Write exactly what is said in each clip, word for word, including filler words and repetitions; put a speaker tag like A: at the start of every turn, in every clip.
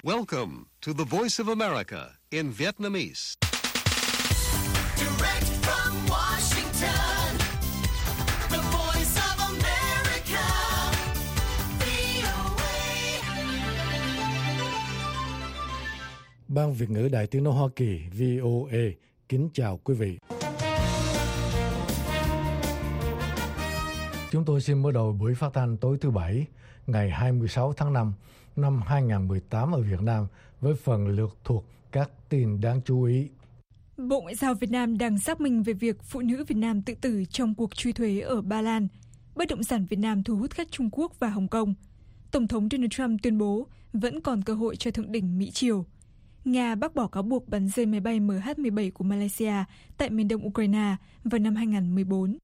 A: Welcome to the Voice of America in Vietnamese.
B: Direct from Washington, the Voice of America, vê o a.
C: Ban Việt ngữ Đài Tiếng nói Hoa Kỳ vê o a kính chào quý vị. Chúng tôi xin mở đầu buổi phát thanh tối thứ Bảy, ngày hai mươi sáu tháng năm năm hai nghìn không trăm mười tám ở Việt Nam với phần lược thuộc các tin đáng chú ý.
D: Bộ Ngoại giao Việt Nam đang xác minh về việc phụ nữ Việt Nam tự tử trong cuộc truy thuế ở Ba Lan. Bất động sản Việt Nam thu hút khách Trung Quốc và Hồng Kông. Tổng thống Donald Trump tuyên bố vẫn còn cơ hội cho thượng đỉnh Mỹ-Triều. Nga bác bỏ cáo buộc bắn rơi máy bay M H mười bảy của Malaysia tại miền đông Ukraine vào năm hai nghìn không trăm mười bốn.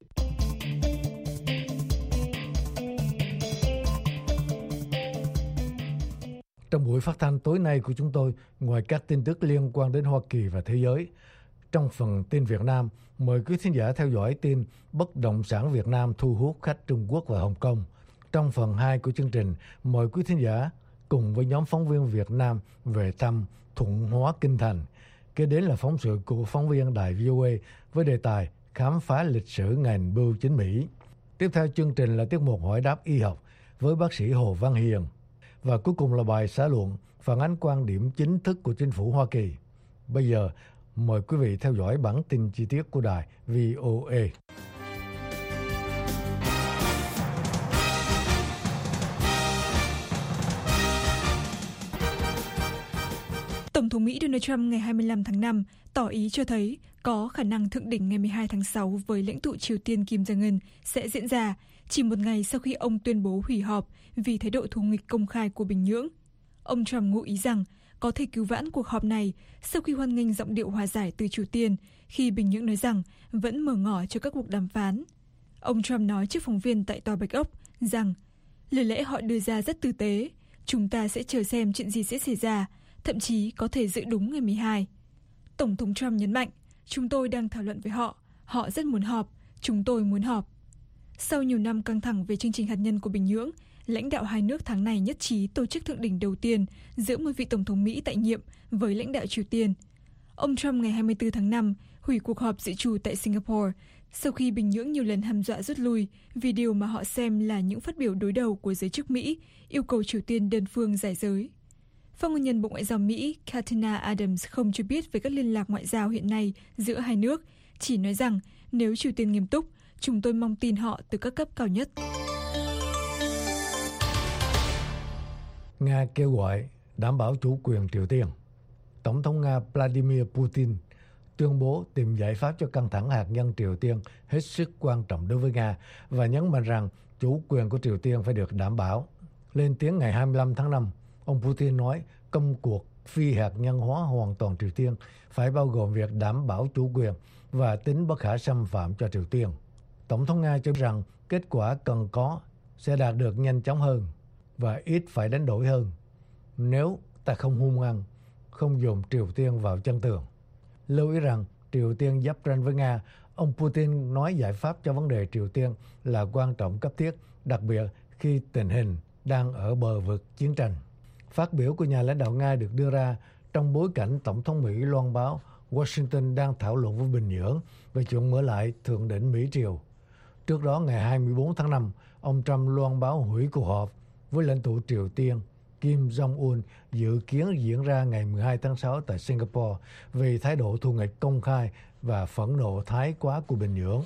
C: Trong buổi phát thanh tối nay của chúng tôi, ngoài các tin tức liên quan đến Hoa Kỳ và thế giới, trong phần tin Việt Nam, mời quý thính giả theo dõi tin bất động sản Việt Nam thu hút khách Trung Quốc và Hồng Kông. Trong phần hai của chương trình, mời quý thính giả cùng với nhóm phóng viên Việt Nam về thăm Thuận Hóa Kinh Thành. Kế đến là phóng sự của phóng viên đài vê o a với đề tài khám phá lịch sử ngành bưu chính Mỹ. Tiếp theo chương trình là tiết mục hỏi đáp y học với bác sĩ Hồ Văn Hiền. Và cuối cùng là bài xã luận phản ánh quan điểm chính thức của chính phủ Hoa Kỳ. Bây giờ, mời quý vị theo dõi bản tin chi tiết của đài vê o a.
D: Tổng thống Mỹ Donald Trump ngày hai mươi lăm tháng năm tỏ ý cho thấy có khả năng thượng đỉnh ngày mười hai tháng sáu với lãnh tụ Triều Tiên Kim Jong-un sẽ diễn ra chỉ một ngày sau khi ông tuyên bố hủy họp vì thái độ thù nghịch công khai của Bình Nhưỡng. Ông Trump ngụ ý rằng có thể cứu vãn cuộc họp này sau khi hoan nghênh giọng điệu hòa giải từ Triều Tiên khi Bình Nhưỡng nói rằng vẫn mở ngỏ cho các cuộc đàm phán. Ông Trump nói trước phóng viên tại Tòa Bạch Ốc rằng lời lẽ họ đưa ra rất tử tế, chúng ta sẽ chờ xem chuyện gì sẽ xảy ra, thậm chí có thể dự đúng ngày mười hai. Tổng thống Trump nhấn mạnh, chúng tôi đang thảo luận với họ, họ rất muốn họp, chúng tôi muốn họp. Sau nhiều năm căng thẳng về chương trình hạt nhân của Bình Nhưỡng, lãnh đạo hai nước tháng này nhất trí tổ chức thượng đỉnh đầu tiên giữa một vị tổng thống Mỹ tại nhiệm với lãnh đạo Triều Tiên. Ông Trump ngày hai mươi tư tháng năm hủy cuộc họp dự trù tại Singapore sau khi Bình Nhưỡng nhiều lần hăm dọa rút lui vì điều mà họ xem là những phát biểu đối đầu của giới chức Mỹ yêu cầu Triều Tiên đơn phương giải giới. Phát ngôn nhân Bộ Ngoại giao Mỹ Katina Adams không cho biết về các liên lạc ngoại giao hiện nay giữa hai nước, chỉ nói rằng nếu Triều Tiên nghiêm túc, chúng tôi mong tin họ từ các cấp cao nhất.
C: Nga kêu gọi đảm bảo chủ quyền Triều Tiên. Tổng thống Nga Vladimir Putin tuyên bố tìm giải pháp cho căng thẳng hạt nhân Triều Tiên hết sức quan trọng đối với Nga và nhấn mạnh rằng chủ quyền của Triều Tiên phải được đảm bảo. Lên tiếng ngày hai mươi lăm tháng năm, ông Putin nói công cuộc phi hạt nhân hóa hoàn toàn Triều Tiên phải bao gồm việc đảm bảo chủ quyền và tính bất khả xâm phạm cho Triều Tiên. Tổng thống Nga cho biết rằng kết quả cần có sẽ đạt được nhanh chóng hơn và ít phải đánh đổi hơn nếu ta không hung hăng, không dồn Triều Tiên vào chân tường. Lưu ý rằng Triều Tiên giáp ranh với Nga, ông Putin nói giải pháp cho vấn đề Triều Tiên là quan trọng cấp thiết, đặc biệt khi tình hình đang ở bờ vực chiến tranh. Phát biểu của nhà lãnh đạo Nga được đưa ra trong bối cảnh Tổng thống Mỹ loan báo Washington đang thảo luận với Bình Nhưỡng về chuyện mở lại thượng đỉnh Mỹ-Triều. Trước đó ngày hai mươi tư tháng năm, ông Trump loan báo hủy cuộc họp với lãnh tụ Triều Tiên Kim Jong-un dự kiến diễn ra ngày mười hai tháng sáu tại Singapore vì thái độ thù nghịch công khai và phẫn nộ thái quá của Bình Nhưỡng.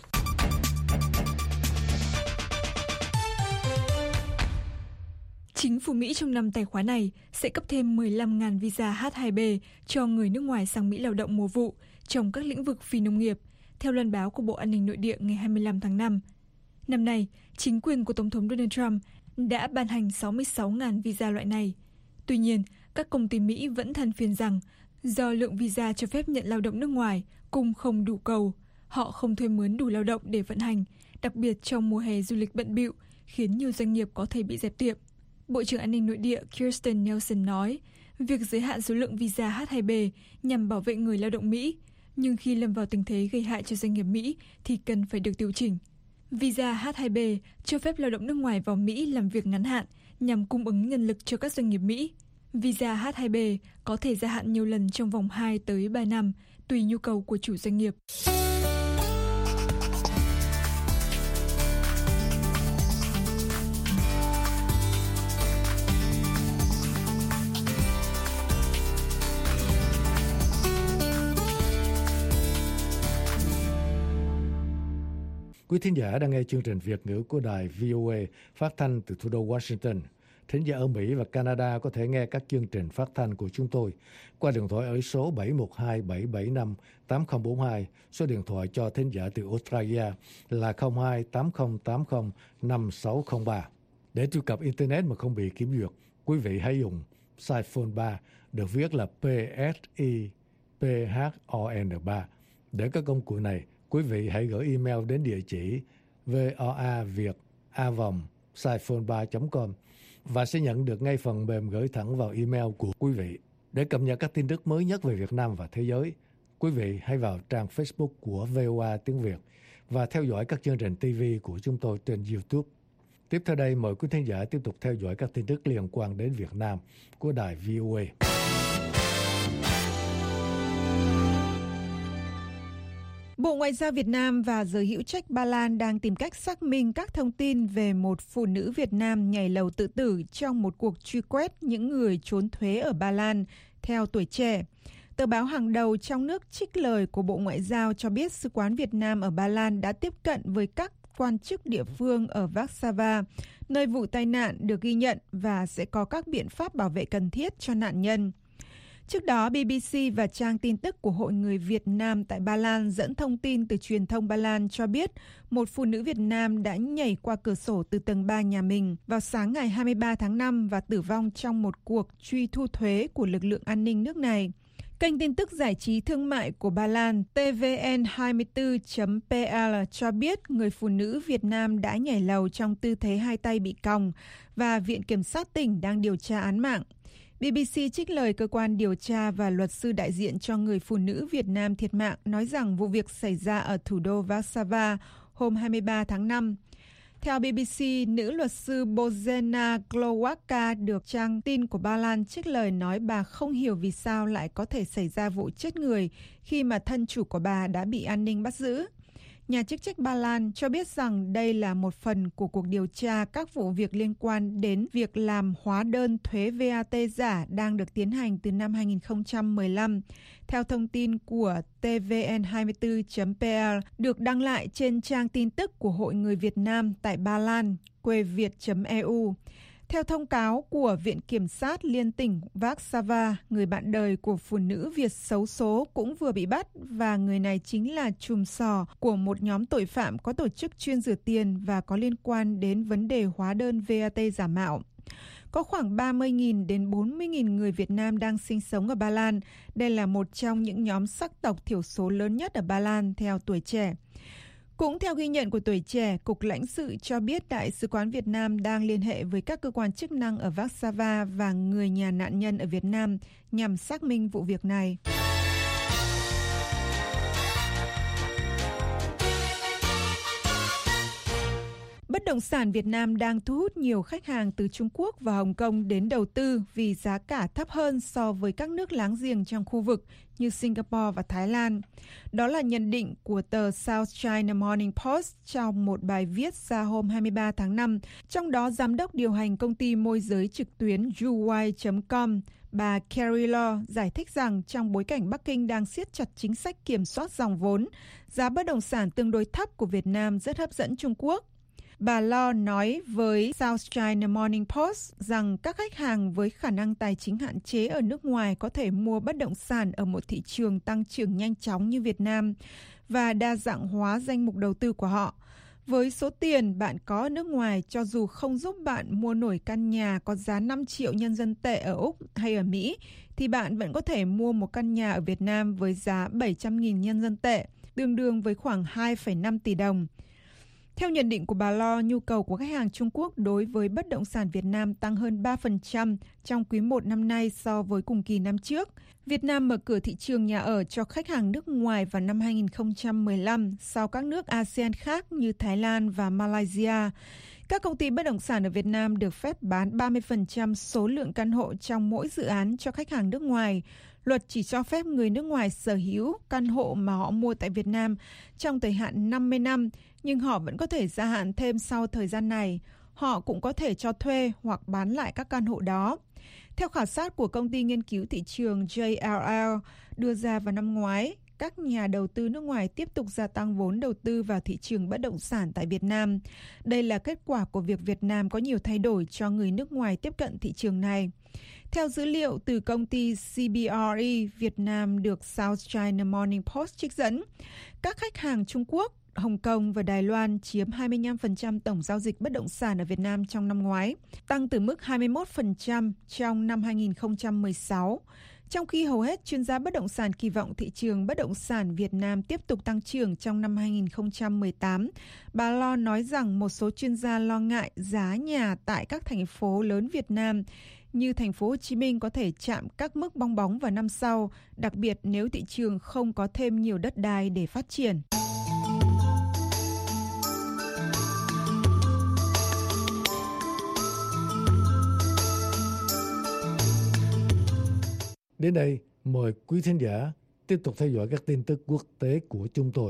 D: Chính phủ Mỹ trong năm tài khóa này sẽ cấp thêm mười lăm nghìn visa H hai B cho người nước ngoài sang Mỹ lao động mùa vụ trong các lĩnh vực phi nông nghiệp, theo loan báo của Bộ An ninh Nội địa ngày hai mươi lăm tháng năm. Năm nay, chính quyền của Tổng thống Donald Trump đã ban hành sáu mươi sáu nghìn visa loại này. Tuy nhiên, các công ty Mỹ vẫn than phiền rằng do lượng visa cho phép nhận lao động nước ngoài cung không đủ cầu, họ không thuê mướn đủ lao động để vận hành, đặc biệt trong mùa hè du lịch bận bịu, khiến nhiều doanh nghiệp có thể bị dẹp tiệm. Bộ trưởng An ninh Nội địa Kirstjen Nielsen nói, việc giới hạn số lượng visa H hai B nhằm bảo vệ người lao động Mỹ, nhưng khi lâm vào tình thế gây hại cho doanh nghiệp Mỹ thì cần phải được điều chỉnh. Visa H hai B cho phép lao động nước ngoài vào Mỹ làm việc ngắn hạn nhằm cung ứng nhân lực cho các doanh nghiệp Mỹ. Visa hát hai B có thể gia hạn nhiều lần trong vòng hai tới ba năm, tùy nhu cầu của chủ doanh nghiệp.
C: Quý thính giả đang nghe chương trình Việt ngữ của đài vê o a phát thanh từ thủ đô Washington. Thính giả ở Mỹ và Canada có thể nghe các chương trình phát thanh của chúng tôi qua điện thoại ở số bảy một hai bảy bảy năm tám không bốn hai, số điện thoại cho thính giả từ Australia là không hai tám không tám không năm sáu không ba. Để truy cập Internet mà không bị kiểm duyệt, quý vị hãy dùng Siphon ba, được viết là P S I P H O N ba. Để các công cụ này, quý vị hãy gửi email đến địa chỉ voaviet a vòng siphon ba chấm com và sẽ nhận được ngay phần mềm gửi thẳng vào email của quý vị. Để cập nhật các tin tức mới nhất về Việt Nam và thế giới, quý vị hãy vào trang Facebook của vê o a tiếng Việt và theo dõi các chương trình ti vi của chúng tôi trên YouTube. Tiếp theo đây, mời quý thính giả tiếp tục theo dõi các tin tức liên quan đến Việt Nam của đài vê o a.
E: Bộ Ngoại giao Việt Nam và giới hữu trách Ba Lan đang tìm cách xác minh các thông tin về một phụ nữ Việt Nam nhảy lầu tự tử trong một cuộc truy quét những người trốn thuế ở Ba Lan, theo Tuổi Trẻ. Tờ báo hàng đầu trong nước trích lời của Bộ Ngoại giao cho biết Sứ quán Việt Nam ở Ba Lan đã tiếp cận với các quan chức địa phương ở Warsaw, nơi vụ tai nạn được ghi nhận, và sẽ có các biện pháp bảo vệ cần thiết cho nạn nhân. Trước đó, bê bê xê và trang tin tức của Hội Người Việt Nam tại Ba Lan dẫn thông tin từ truyền thông Ba Lan cho biết một phụ nữ Việt Nam đã nhảy qua cửa sổ từ tầng ba nhà mình vào sáng ngày hai mươi ba tháng năm và tử vong trong một cuộc truy thu thuế của lực lượng an ninh nước này. Kênh tin tức giải trí thương mại của Ba Lan T V N hai mươi tư chấm P L cho biết người phụ nữ Việt Nam đã nhảy lầu trong tư thế hai tay bị còng và Viện Kiểm sát tỉnh đang điều tra án mạng. bê bê xê trích lời cơ quan điều tra và luật sư đại diện cho người phụ nữ Việt Nam thiệt mạng nói rằng vụ việc xảy ra ở thủ đô Warsaw hôm hai mươi ba tháng năm. Theo bê bê xê, nữ luật sư Bożena Glowacka được trang tin của Ba Lan trích lời nói bà không hiểu vì sao lại có thể xảy ra vụ chết người khi mà thân chủ của bà đã bị an ninh bắt giữ. Nhà chức trách Ba Lan cho biết rằng đây là một phần của cuộc điều tra các vụ việc liên quan đến việc làm hóa đơn thuế vê a tê giả đang được tiến hành từ năm hai nghìn không trăm mười lăm. Theo thông tin của T V N hai mươi tư chấm P L được đăng lại trên trang tin tức của Hội Người Việt Nam tại Ba Lan, queviet chấm e u. Theo thông cáo của Viện Kiểm sát Liên tỉnh Warsaw, người bạn đời của phụ nữ Việt xấu số cũng vừa bị bắt và người này chính là trùm sò của một nhóm tội phạm có tổ chức chuyên rửa tiền và có liên quan đến vấn đề hóa đơn vê a tê giả mạo. Có khoảng ba mươi nghìn đến bốn mươi nghìn người Việt Nam đang sinh sống ở Ba Lan. Đây là một trong những nhóm sắc tộc thiểu số lớn nhất ở Ba Lan theo Tuổi Trẻ. Cũng theo ghi nhận của Tuổi Trẻ, Cục Lãnh sự cho biết Đại sứ quán Việt Nam đang liên hệ với các cơ quan chức năng ở Warsaw và người nhà nạn nhân ở Việt Nam nhằm xác minh vụ việc này. Bất động sản Việt Nam đang thu hút nhiều khách hàng từ Trung Quốc và Hồng Kông đến đầu tư vì giá cả thấp hơn so với các nước láng giềng trong khu vực như Singapore và Thái Lan. Đó là nhận định của tờ South China Morning Post trong một bài viết ra hôm hai mươi ba tháng năm, trong đó giám đốc điều hành công ty môi giới trực tuyến Yuwai chấm com, bà Carrie Law giải thích rằng trong bối cảnh Bắc Kinh đang siết chặt chính sách kiểm soát dòng vốn, giá bất động sản tương đối thấp của Việt Nam rất hấp dẫn Trung Quốc. Bà Lo nói với South China Morning Post rằng các khách hàng với khả năng tài chính hạn chế ở nước ngoài có thể mua bất động sản ở một thị trường tăng trưởng nhanh chóng như Việt Nam và đa dạng hóa danh mục đầu tư của họ. Với số tiền bạn có ở nước ngoài, cho dù không giúp bạn mua nổi căn nhà có giá năm triệu nhân dân tệ ở Úc hay ở Mỹ, thì bạn vẫn có thể mua một căn nhà ở Việt Nam với giá bảy trăm nghìn nhân dân tệ, tương đương với khoảng hai phẩy năm tỷ đồng. Theo nhận định của bà Lo, nhu cầu của khách hàng Trung Quốc đối với bất động sản Việt Nam tăng hơn ba phần trăm trong quý một năm nay so với cùng kỳ năm trước. Việt Nam mở cửa thị trường nhà ở cho khách hàng nước ngoài vào năm hai nghìn không trăm mười lăm sau các nước a sê an khác như Thái Lan và Malaysia. Các công ty bất động sản ở Việt Nam được phép bán ba mươi phần trăm số lượng căn hộ trong mỗi dự án cho khách hàng nước ngoài. Luật chỉ cho phép người nước ngoài sở hữu căn hộ mà họ mua tại Việt Nam trong thời hạn năm mươi năm, nhưng họ vẫn có thể gia hạn thêm sau thời gian này. Họ cũng có thể cho thuê hoặc bán lại các căn hộ đó. Theo khảo sát của công ty nghiên cứu thị trường J L L đưa ra vào năm ngoái, các nhà đầu tư nước ngoài tiếp tục gia tăng vốn đầu tư vào thị trường bất động sản tại Việt Nam. Đây là kết quả của việc Việt Nam có nhiều thay đổi cho người nước ngoài tiếp cận thị trường này. Theo dữ liệu từ công ty C B R E Việt Nam được South China Morning Post trích dẫn, các khách hàng Trung Quốc, Hồng Kông và Đài Loan chiếm hai mươi lăm phần trăm tổng giao dịch bất động sản ở Việt Nam trong năm ngoái, tăng từ mức hai mươi mốt phần trăm trong năm hai nghìn không trăm mười sáu. Trong khi hầu hết chuyên gia bất động sản kỳ vọng thị trường bất động sản Việt Nam tiếp tục tăng trưởng trong năm hai nghìn không trăm mười tám, bà Lo nói rằng một số chuyên gia lo ngại giá nhà tại các thành phố lớn Việt Nam như thành phố Hồ Chí Minh có thể chạm các mức bong bóng vào năm sau, đặc biệt nếu thị trường không có thêm nhiều đất đai để phát triển.
C: Đến đây, mời quý thính giả tiếp tục theo dõi các tin tức quốc tế của chúng tôi.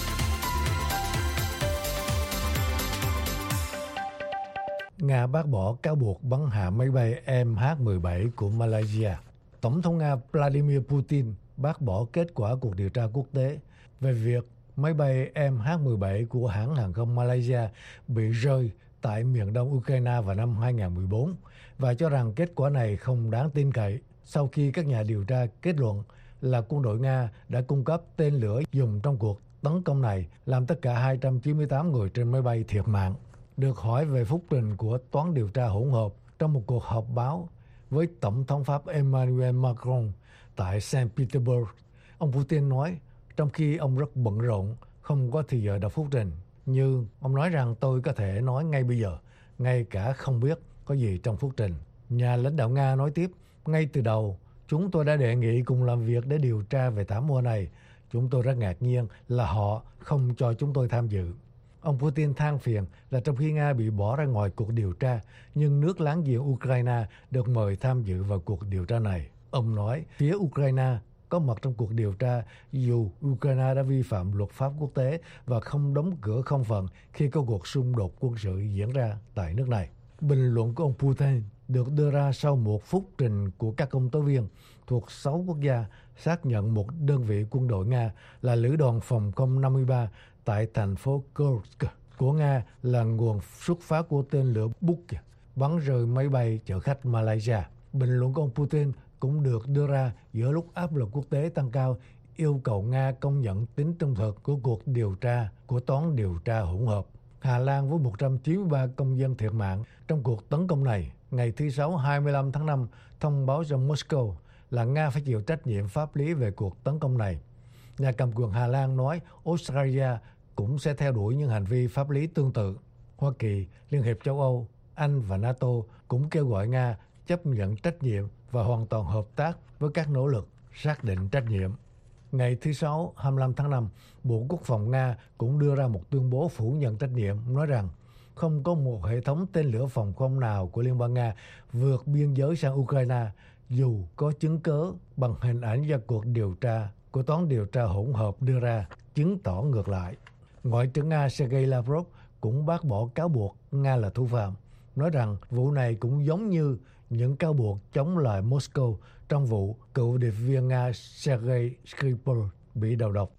C: Nga bác bỏ cáo buộc bắn hạ máy bay M H mười bảy của Malaysia. Tổng thống Nga Vladimir Putin bác bỏ kết quả cuộc điều tra quốc tế về việc máy bay M H mười bảy của hãng hàng không Malaysia bị rơi tại miền đông Ukraine vào năm hai nghìn không trăm mười bốn và cho rằng kết quả này không đáng tin cậy. Sau khi các nhà điều tra kết luận là quân đội Nga đã cung cấp tên lửa dùng trong cuộc tấn công này, làm tất cả hai trăm chín mươi tám người trên máy bay thiệt mạng. Được hỏi về phúc trình của toán điều tra hỗn hợp trong một cuộc họp báo với Tổng thống Pháp Emmanuel Macron tại Saint Petersburg, ông Putin nói, trong khi ông rất bận rộn, không có thời giờ đọc phúc trình. Nhưng ông nói rằng tôi có thể nói ngay bây giờ, ngay cả không biết có gì trong phúc trình. Nhà lãnh đạo Nga nói tiếp, ngay từ đầu, chúng tôi đã đề nghị cùng làm việc để điều tra về thảm họa này. Chúng tôi rất ngạc nhiên là họ không cho chúng tôi tham dự. Ông Putin than phiền là trong khi Nga bị bỏ ra ngoài cuộc điều tra, nhưng nước láng giềng Ukraine được mời tham dự vào cuộc điều tra này. Ông nói phía Ukraine có mặt trong cuộc điều tra dù Ukraine đã vi phạm luật pháp quốc tế và không đóng cửa không phận khi có cuộc xung đột quân sự diễn ra tại nước này. Bình luận của ông Putin được đưa ra sau một phúc trình của các công tố viên thuộc sáu quốc gia xác nhận một đơn vị quân đội Nga là Lữ đoàn Phòng không năm mươi ba tại thành phố Kursk của Nga là nguồn xuất phát của tên lửa Buk bắn rơi máy bay chở khách Malaysia. Bình luận của ông Putin cũng được đưa ra giữa lúc áp lực quốc tế tăng cao yêu cầu Nga công nhận tính trung thực của cuộc điều tra của toán điều tra hỗn hợp. Hà Lan với một trăm chín mươi ba công dân thiệt mạng trong cuộc tấn công này, ngày thứ Sáu hai mươi lăm tháng năm thông báo cho Moscow là Nga phải chịu trách nhiệm pháp lý về cuộc tấn công này. Nhà cầm quyền Hà Lan nói Australia cũng sẽ theo đuổi những hành vi pháp lý tương tự. Hoa Kỳ, Liên hiệp châu Âu, Anh và NATO cũng kêu gọi Nga chấp nhận trách nhiệm và hoàn toàn hợp tác với các nỗ lực xác định trách nhiệm. Ngày thứ Sáu hai mươi lăm tháng năm, Bộ Quốc phòng Nga cũng đưa ra một tuyên bố phủ nhận trách nhiệm, nói rằng không có một hệ thống tên lửa phòng không nào của Liên bang Nga vượt biên giới sang Ukraine, dù có chứng cớ bằng hình ảnh do cuộc điều tra của toán điều tra hỗn hợp đưa ra chứng tỏ ngược lại. Ngoại trưởng Nga Sergei Lavrov cũng bác bỏ cáo buộc Nga là thủ phạm, nói rằng vụ này cũng giống như những cáo buộc chống lại Moscow trong vụ cựu điệp viên Nga Sergei Skripal bị đầu độc.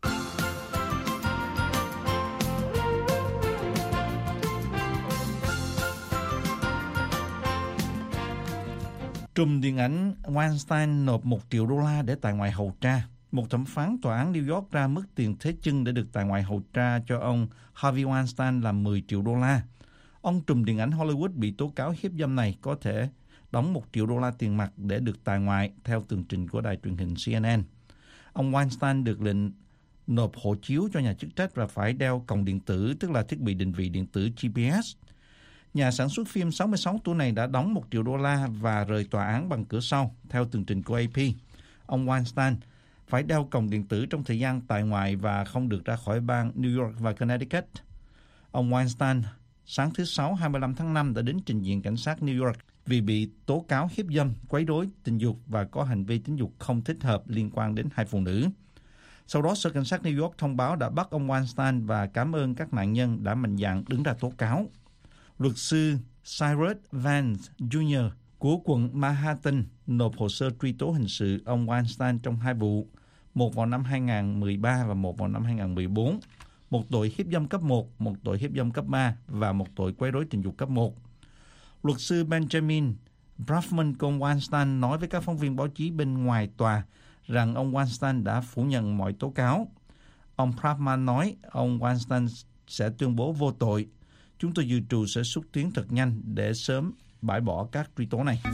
F: Trùm điện ảnh Weinstein nộp một triệu đô la để tại ngoại hầu tra. Một thẩm phán tòa án New York ra mức tiền thế chân để được tại ngoại hầu tra cho ông Harvey Weinstein là mười triệu đô la. Ông trùm điện ảnh Hollywood bị tố cáo hiếp dâm này có thể đóng một triệu đô la tiền mặt để được tại ngoại, theo tường trình của đài truyền hình C N N. Ông Weinstein được lệnh nộp hộ chiếu cho nhà chức trách và phải đeo còng điện tử, tức là thiết bị định vị điện tử G P S. Nhà sản xuất phim sáu mươi sáu tuổi này đã đóng một triệu đô la và rời tòa án bằng cửa sau, theo tường trình của A P. Ông Weinstein phải đeo còng điện tử trong thời gian tại ngoại và không được ra khỏi bang New York và Connecticut. Ông Weinstein sáng thứ Sáu hai mươi lăm tháng năm đã đến trình diện cảnh sát New York vì bị tố cáo hiếp dâm, quấy rối tình dục và có hành vi tình dục không thích hợp liên quan đến hai phụ nữ. Sau đó, Sở Cảnh sát New York thông báo đã bắt ông Weinstein và cảm ơn các nạn nhân đã mạnh dạn đứng ra tố cáo. Luật sư Cyrus Vance Junior của quận Manhattan nộp hồ sơ truy tố hình sự ông Weinstein trong hai vụ, một vào năm hai nghìn không trăm mười ba và một vào năm hai nghìn không trăm mười bốn, một tội hiếp dâm cấp một, một tội hiếp dâm cấp ba và một tội quấy rối tình dục cấp một. Luật sư Benjamin Brafman của ông Weinstein nói với các phóng viên báo chí bên ngoài tòa rằng ông Weinstein đã phủ nhận mọi tố cáo. Ông Brafman nói ông Weinstein sẽ tuyên bố vô tội. Chúng tôi dự trù sẽ xúc tiến thật nhanh để sớm bãi bỏ các truy tố này.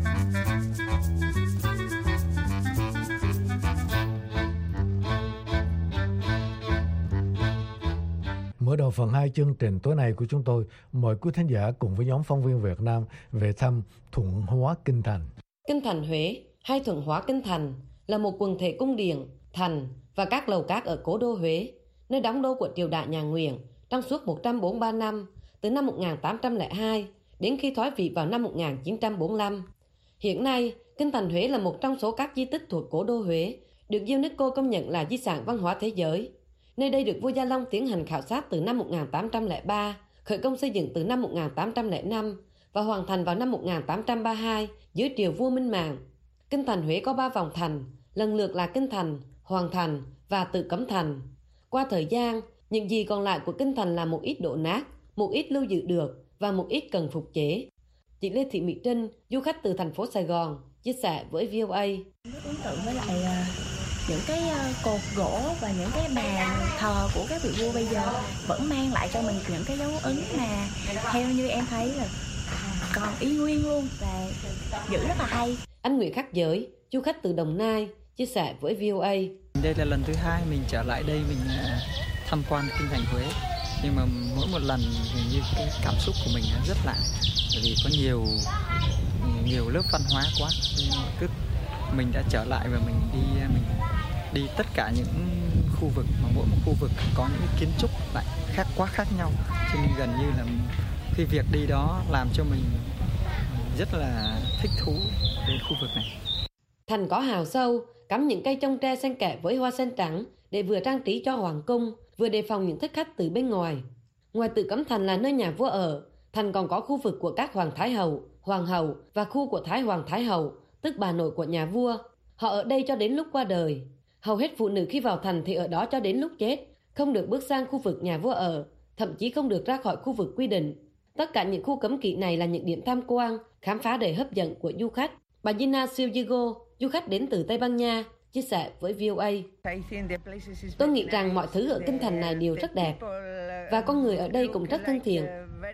C: Mở đầu phần hai chương trình tối nay của chúng tôi, mời quý thính giả cùng với nhóm phóng viên Việt Nam về thăm Thuận Hóa Kinh Thành.
G: Kinh Thành Huế hay Thuận Hóa Kinh Thành là một quần thể cung điện, thành và các lầu các ở cố đô Huế, nơi đóng đô của triều đại nhà Nguyễn trong suốt một trăm bốn mươi ba năm, từ năm một nghìn tám trăm lẻ hai đến khi thoái vị vào năm một nghìn chín trăm bốn mươi lăm. Hiện nay, Kinh Thành Huế là một trong số các di tích thuộc cố đô Huế, được UNESCO công nhận là di sản văn hóa thế giới. Nơi đây được vua Gia Long tiến hành khảo sát từ năm một nghìn tám trăm lẻ ba, khởi công xây dựng từ năm một nghìn tám trăm lẻ năm và hoàn thành vào năm một nghìn tám trăm ba mươi hai dưới triều vua Minh Mạng. Kinh Thành Huế có ba vòng thành, lần lượt là Kinh Thành, Hoàng Thành và Tự Cấm Thành. Qua thời gian, những gì còn lại của Kinh Thành là một ít đổ nát, một ít lưu giữ được và một ít cần phục chế. Chị Lê Thị Mỹ Trinh, du khách từ thành phố Sài Gòn, chia sẻ với vê o a.
H: Rất ấn tượng với lại uh, những cái uh, cột gỗ và những cái bàn thờ của các vị vua bây giờ vẫn mang lại cho mình những cái dấu ấn mà theo như em thấy là còn y nguyên luôn và giữ rất là hay.
G: Anh Nguyễn Khắc Giới, du khách từ Đồng Nai, chia sẻ với vê o a.
I: Đây là lần thứ hai mình trở lại đây mình tham quan Kinh Thành Huế. Nhưng mà mỗi một lần hình như cái cảm xúc của mình nó rất lạ, bởi vì có nhiều nhiều lớp văn hóa quá. Cứ mình đã trở lại và mình đi mình đi tất cả những khu vực mà mỗi một khu vực có những kiến trúc lại khác quá khác nhau, cho nên gần như là cái việc đi đó làm cho mình rất là thích thú đến khu vực này.
G: Thành có hào sâu, cắm những cây trông tre xanh kẽ với hoa sen trắng để vừa trang trí cho hoàng cung, vừa đề phòng những thích khách từ bên ngoài. Ngoài Tự Cấm Thành là nơi nhà vua ở, thành còn có khu vực của các hoàng thái hậu, hoàng hậu và khu của thái hoàng thái hậu, tức bà nội của nhà vua. Họ ở đây cho đến lúc qua đời. Hầu hết phụ nữ khi vào thành thì ở đó cho đến lúc chết, không được bước sang khu vực nhà vua ở, thậm chí không được ra khỏi khu vực quy định. Tất cả những khu cấm kỵ này là những điểm tham quan, khám phá đầy hấp dẫn của du khách. Bà Gina Silvigo, du khách đến từ Tây Ban Nha, chia sẻ với vê o a. Tôi nghĩ rằng mọi thứ ở Kinh Thành này đều rất đẹp và con người ở đây cũng rất thân thiện.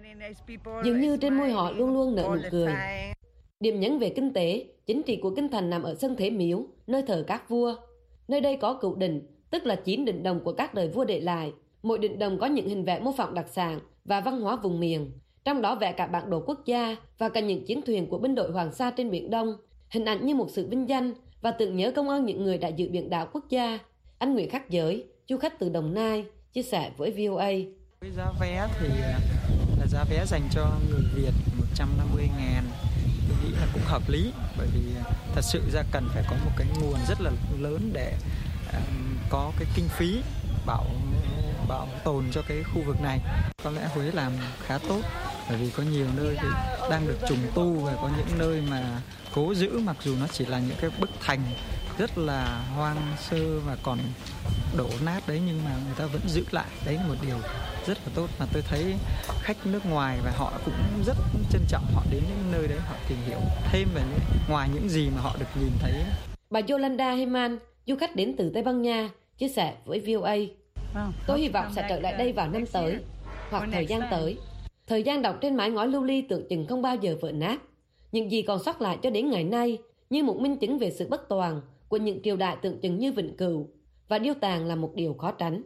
G: Dường như trên môi họ luôn luôn nở nụ cười. Điểm nhấn về kinh tế, chính trị của Kinh Thành nằm ở sân Thế Miếu, nơi thờ các vua. Nơi đây có cựu đình, tức là chín định đồng của các đời vua để lại. Mỗi định đồng có những hình vẽ mô phỏng đặc sản và văn hóa vùng miền. Trong đó vẽ cả bản đồ quốc gia và cả những chiến thuyền của binh đội Hoàng Sa trên Biển Đông. Hình ảnh như một sự vinh danh và tưởng nhớ công ơn những người đã giữ biển đảo quốc gia. Anh Nguyễn Khắc Giới, du khách từ Đồng Nai, chia sẻ với vê o a.
I: Cái giá vé thì là giá vé dành cho người Việt một trăm năm mươi ngàn. Tôi nghĩ là cũng hợp lý, bởi vì thật sự ra cần phải có một cái nguồn rất là lớn để um, có cái kinh phí bảo bảo tồn cho cái khu vực này. Có lẽ Huế làm khá tốt, bởi vì có nhiều nơi thì đang được trùng tu và có những nơi mà cố giữ, mặc dù nó chỉ là những cái bức thành rất là hoang sơ và còn đổ nát đấy, nhưng mà người ta vẫn giữ lại. Đấy là một điều rất là tốt mà tôi thấy khách nước ngoài và họ cũng rất trân trọng, họ đến những nơi đấy họ tìm hiểu thêm về những, ngoài những gì mà họ được nhìn thấy.
G: Bà Yolanda Heman, du khách đến từ Tây Ban Nha, chia sẻ với vê o a. Tôi hy vọng sẽ trở lại đây vào năm tới hoặc thời gian tới. Thời gian đọc trên mái ngói lưu ly tưởng chừng không bao giờ vỡ nát. Những gì còn sót lại cho đến ngày nay như một minh chứng về sự bất toàn của những triều đại tưởng chừng như vĩnh cửu, và điêu tàn là một điều khó tránh.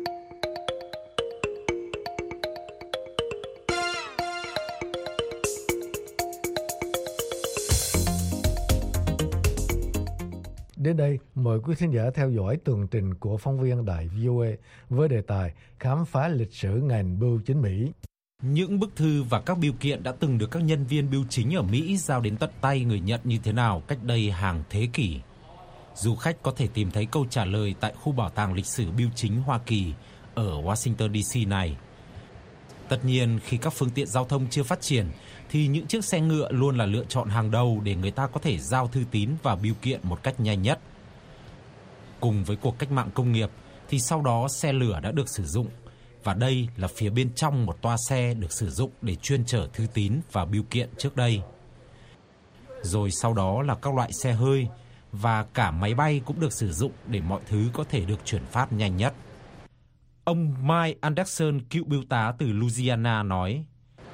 C: Đến đây, mời quý khán giả theo dõi tường trình của phóng viên đài vê o a với đề tài khám phá lịch sử ngành bưu chính Mỹ.
J: Những bức thư và các bưu kiện đã từng được các nhân viên bưu chính ở Mỹ giao đến tận tay người nhận như thế nào cách đây hàng thế kỷ. Du khách có thể tìm thấy câu trả lời tại khu bảo tàng lịch sử bưu chính Hoa Kỳ ở Washington D C này. Tất nhiên, khi các phương tiện giao thông chưa phát triển, thì những chiếc xe ngựa luôn là lựa chọn hàng đầu để người ta có thể giao thư tín và bưu kiện một cách nhanh nhất. Cùng với cuộc cách mạng công nghiệp, thì sau đó xe lửa đã được sử dụng, và đây là phía bên trong một toa xe được sử dụng để chuyên chở thư tín và bưu kiện trước đây. Rồi sau đó là các loại xe hơi, và cả máy bay cũng được sử dụng để mọi thứ có thể được chuyển phát nhanh nhất. Ông Mike Anderson, cựu bưu tá từ Louisiana nói: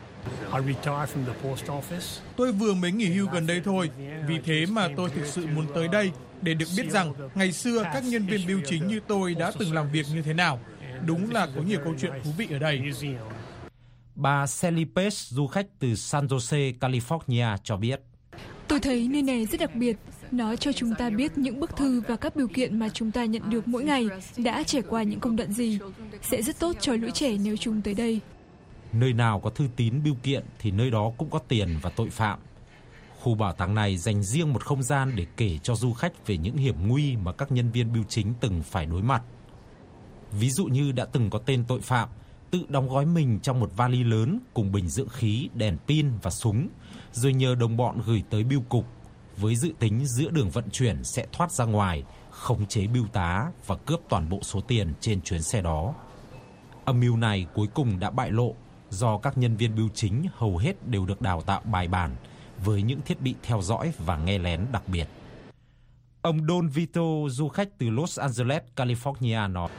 K: Tôi vừa mới nghỉ hưu gần đây thôi, vì thế mà tôi thực sự muốn tới đây để được biết rằng ngày xưa các nhân viên bưu chính như tôi đã từng làm việc như thế nào. Đúng là có nhiều câu chuyện thú vị ở đây.
J: Bà Sally Page, du khách từ San Jose, California cho biết:
D: Tôi thấy nơi này rất đặc biệt. Nó cho chúng ta biết những bức thư và các bưu kiện mà chúng ta nhận được mỗi ngày đã trải qua những công đoạn gì. Sẽ rất tốt cho lũ trẻ nếu chúng tới đây.
J: Nơi nào có thư tín bưu kiện thì nơi đó cũng có tiền và tội phạm. Khu bảo tàng này dành riêng một không gian để kể cho du khách về những hiểm nguy mà các nhân viên bưu chính từng phải đối mặt. Ví dụ như đã từng có tên tội phạm tự đóng gói mình trong một vali lớn cùng bình dưỡng khí, đèn pin và súng, rồi nhờ đồng bọn gửi tới bưu cục, với dự tính giữa đường vận chuyển sẽ thoát ra ngoài, khống chế bưu tá và cướp toàn bộ số tiền trên chuyến xe đó. Âm mưu này cuối cùng đã bại lộ do các nhân viên bưu chính hầu hết đều được đào tạo bài bản với những thiết bị theo dõi và nghe lén đặc biệt. Ông Don Vito, du khách từ Los Angeles, California nói: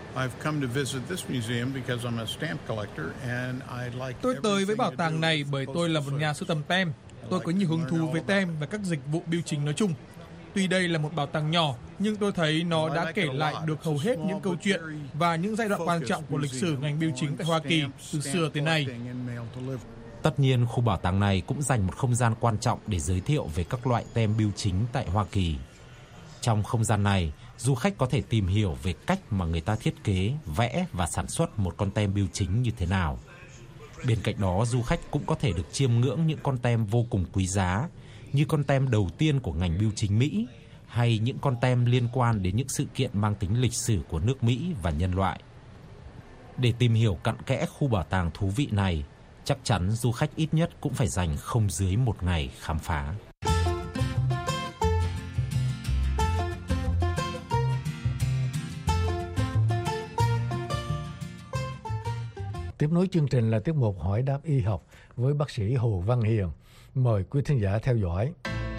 K: Tôi tới với bảo tàng này bởi tôi là một nhà sưu tầm tem. Tôi có nhiều hứng thú với tem và các dịch vụ bưu chính nói chung. Tuy đây là một bảo tàng nhỏ, nhưng tôi thấy nó đã kể lại được hầu hết những câu chuyện và những giai đoạn quan trọng của lịch sử ngành bưu chính tại Hoa Kỳ từ xưa tới nay.
J: Tất nhiên, khu bảo tàng này cũng dành một không gian quan trọng để giới thiệu về các loại tem bưu chính tại Hoa Kỳ. Trong không gian này, du khách có thể tìm hiểu về cách mà người ta thiết kế, vẽ và sản xuất một con tem bưu chính như thế nào. Bên cạnh đó, du khách cũng có thể được chiêm ngưỡng những con tem vô cùng quý giá, như con tem đầu tiên của ngành bưu chính Mỹ, hay những con tem liên quan đến những sự kiện mang tính lịch sử của nước Mỹ và nhân loại. Để tìm hiểu cặn kẽ khu bảo tàng thú vị này, chắc chắn du khách ít nhất cũng phải dành không dưới một ngày khám phá.
C: Tiếp nối chương trình là tiết mục hỏi đáp y học với bác sĩ Hồ Văn Hiền. Mời quý thính giả theo dõi.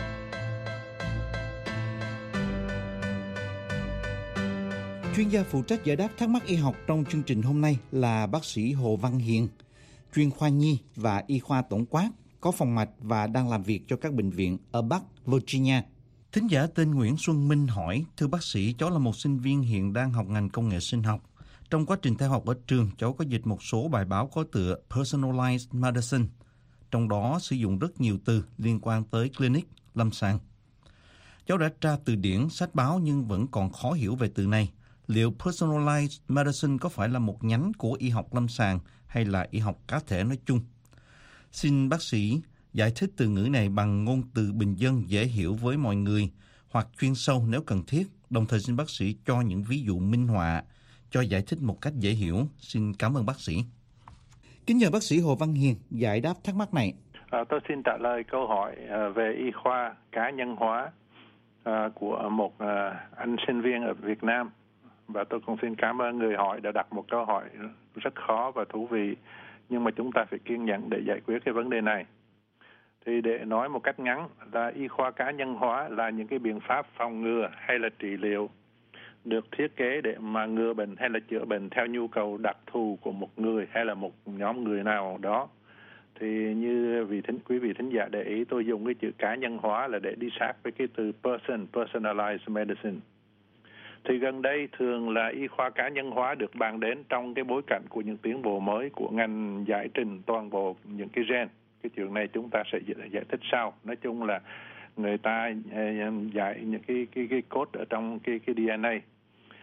F: Chuyên gia phụ trách giải đáp thắc mắc y học trong chương trình hôm nay là bác sĩ Hồ Văn Hiền, chuyên khoa nhi và y khoa tổng quát, có phòng mạch và đang làm việc cho các bệnh viện ở Bắc Virginia. Thính giả tên Nguyễn Xuân Minh hỏi: Thưa bác sĩ, cháu là một sinh viên hiện đang học ngành công nghệ sinh học. Trong quá trình theo học ở trường, cháu có dịch một số bài báo có tựa Personalized Medicine. Trong đó sử dụng rất nhiều từ liên quan tới clinic, lâm sàng. Cháu đã tra từ điển, sách báo nhưng vẫn còn khó hiểu về từ này. Liệu Personalized Medicine có phải là một nhánh của y học lâm sàng hay là y học cá thể nói chung? Xin bác sĩ giải thích từ ngữ này bằng ngôn từ bình dân dễ hiểu với mọi người, hoặc chuyên sâu nếu cần thiết. Đồng thời xin bác sĩ cho những ví dụ minh họa cho giải thích một cách dễ hiểu. Xin cảm ơn bác sĩ. Kính nhờ bác sĩ Hồ Văn Hiền giải đáp thắc mắc này.
L: À, tôi xin trả lời câu hỏi à, về y khoa cá nhân hóa à, của một à, anh sinh viên ở Việt Nam. Và tôi cũng xin cảm ơn người hỏi đã đặt một câu hỏi rất khó và thú vị. Nhưng mà chúng ta phải kiên nhẫn để giải quyết cái vấn đề này. Thì để nói một cách ngắn là y khoa cá nhân hóa là những cái biện pháp phòng ngừa hay là trị liệu được thiết kế để mà ngừa bệnh hay là chữa bệnh theo nhu cầu đặc thù của một người hay là một nhóm người nào đó. Thì như vị thính, quý vị thính giả để ý, tôi dùng cái chữ cá nhân hóa là để đi sát với cái từ person, personalized medicine. Thì gần đây thường là y khoa cá nhân hóa được bàn đến trong cái bối cảnh của những tiến bộ mới của ngành giải trình toàn bộ những cái gen. Cái chuyện này chúng ta sẽ giải thích sau. Nói chung là người ta giải những cái cái cái code ở trong cái cái đê en a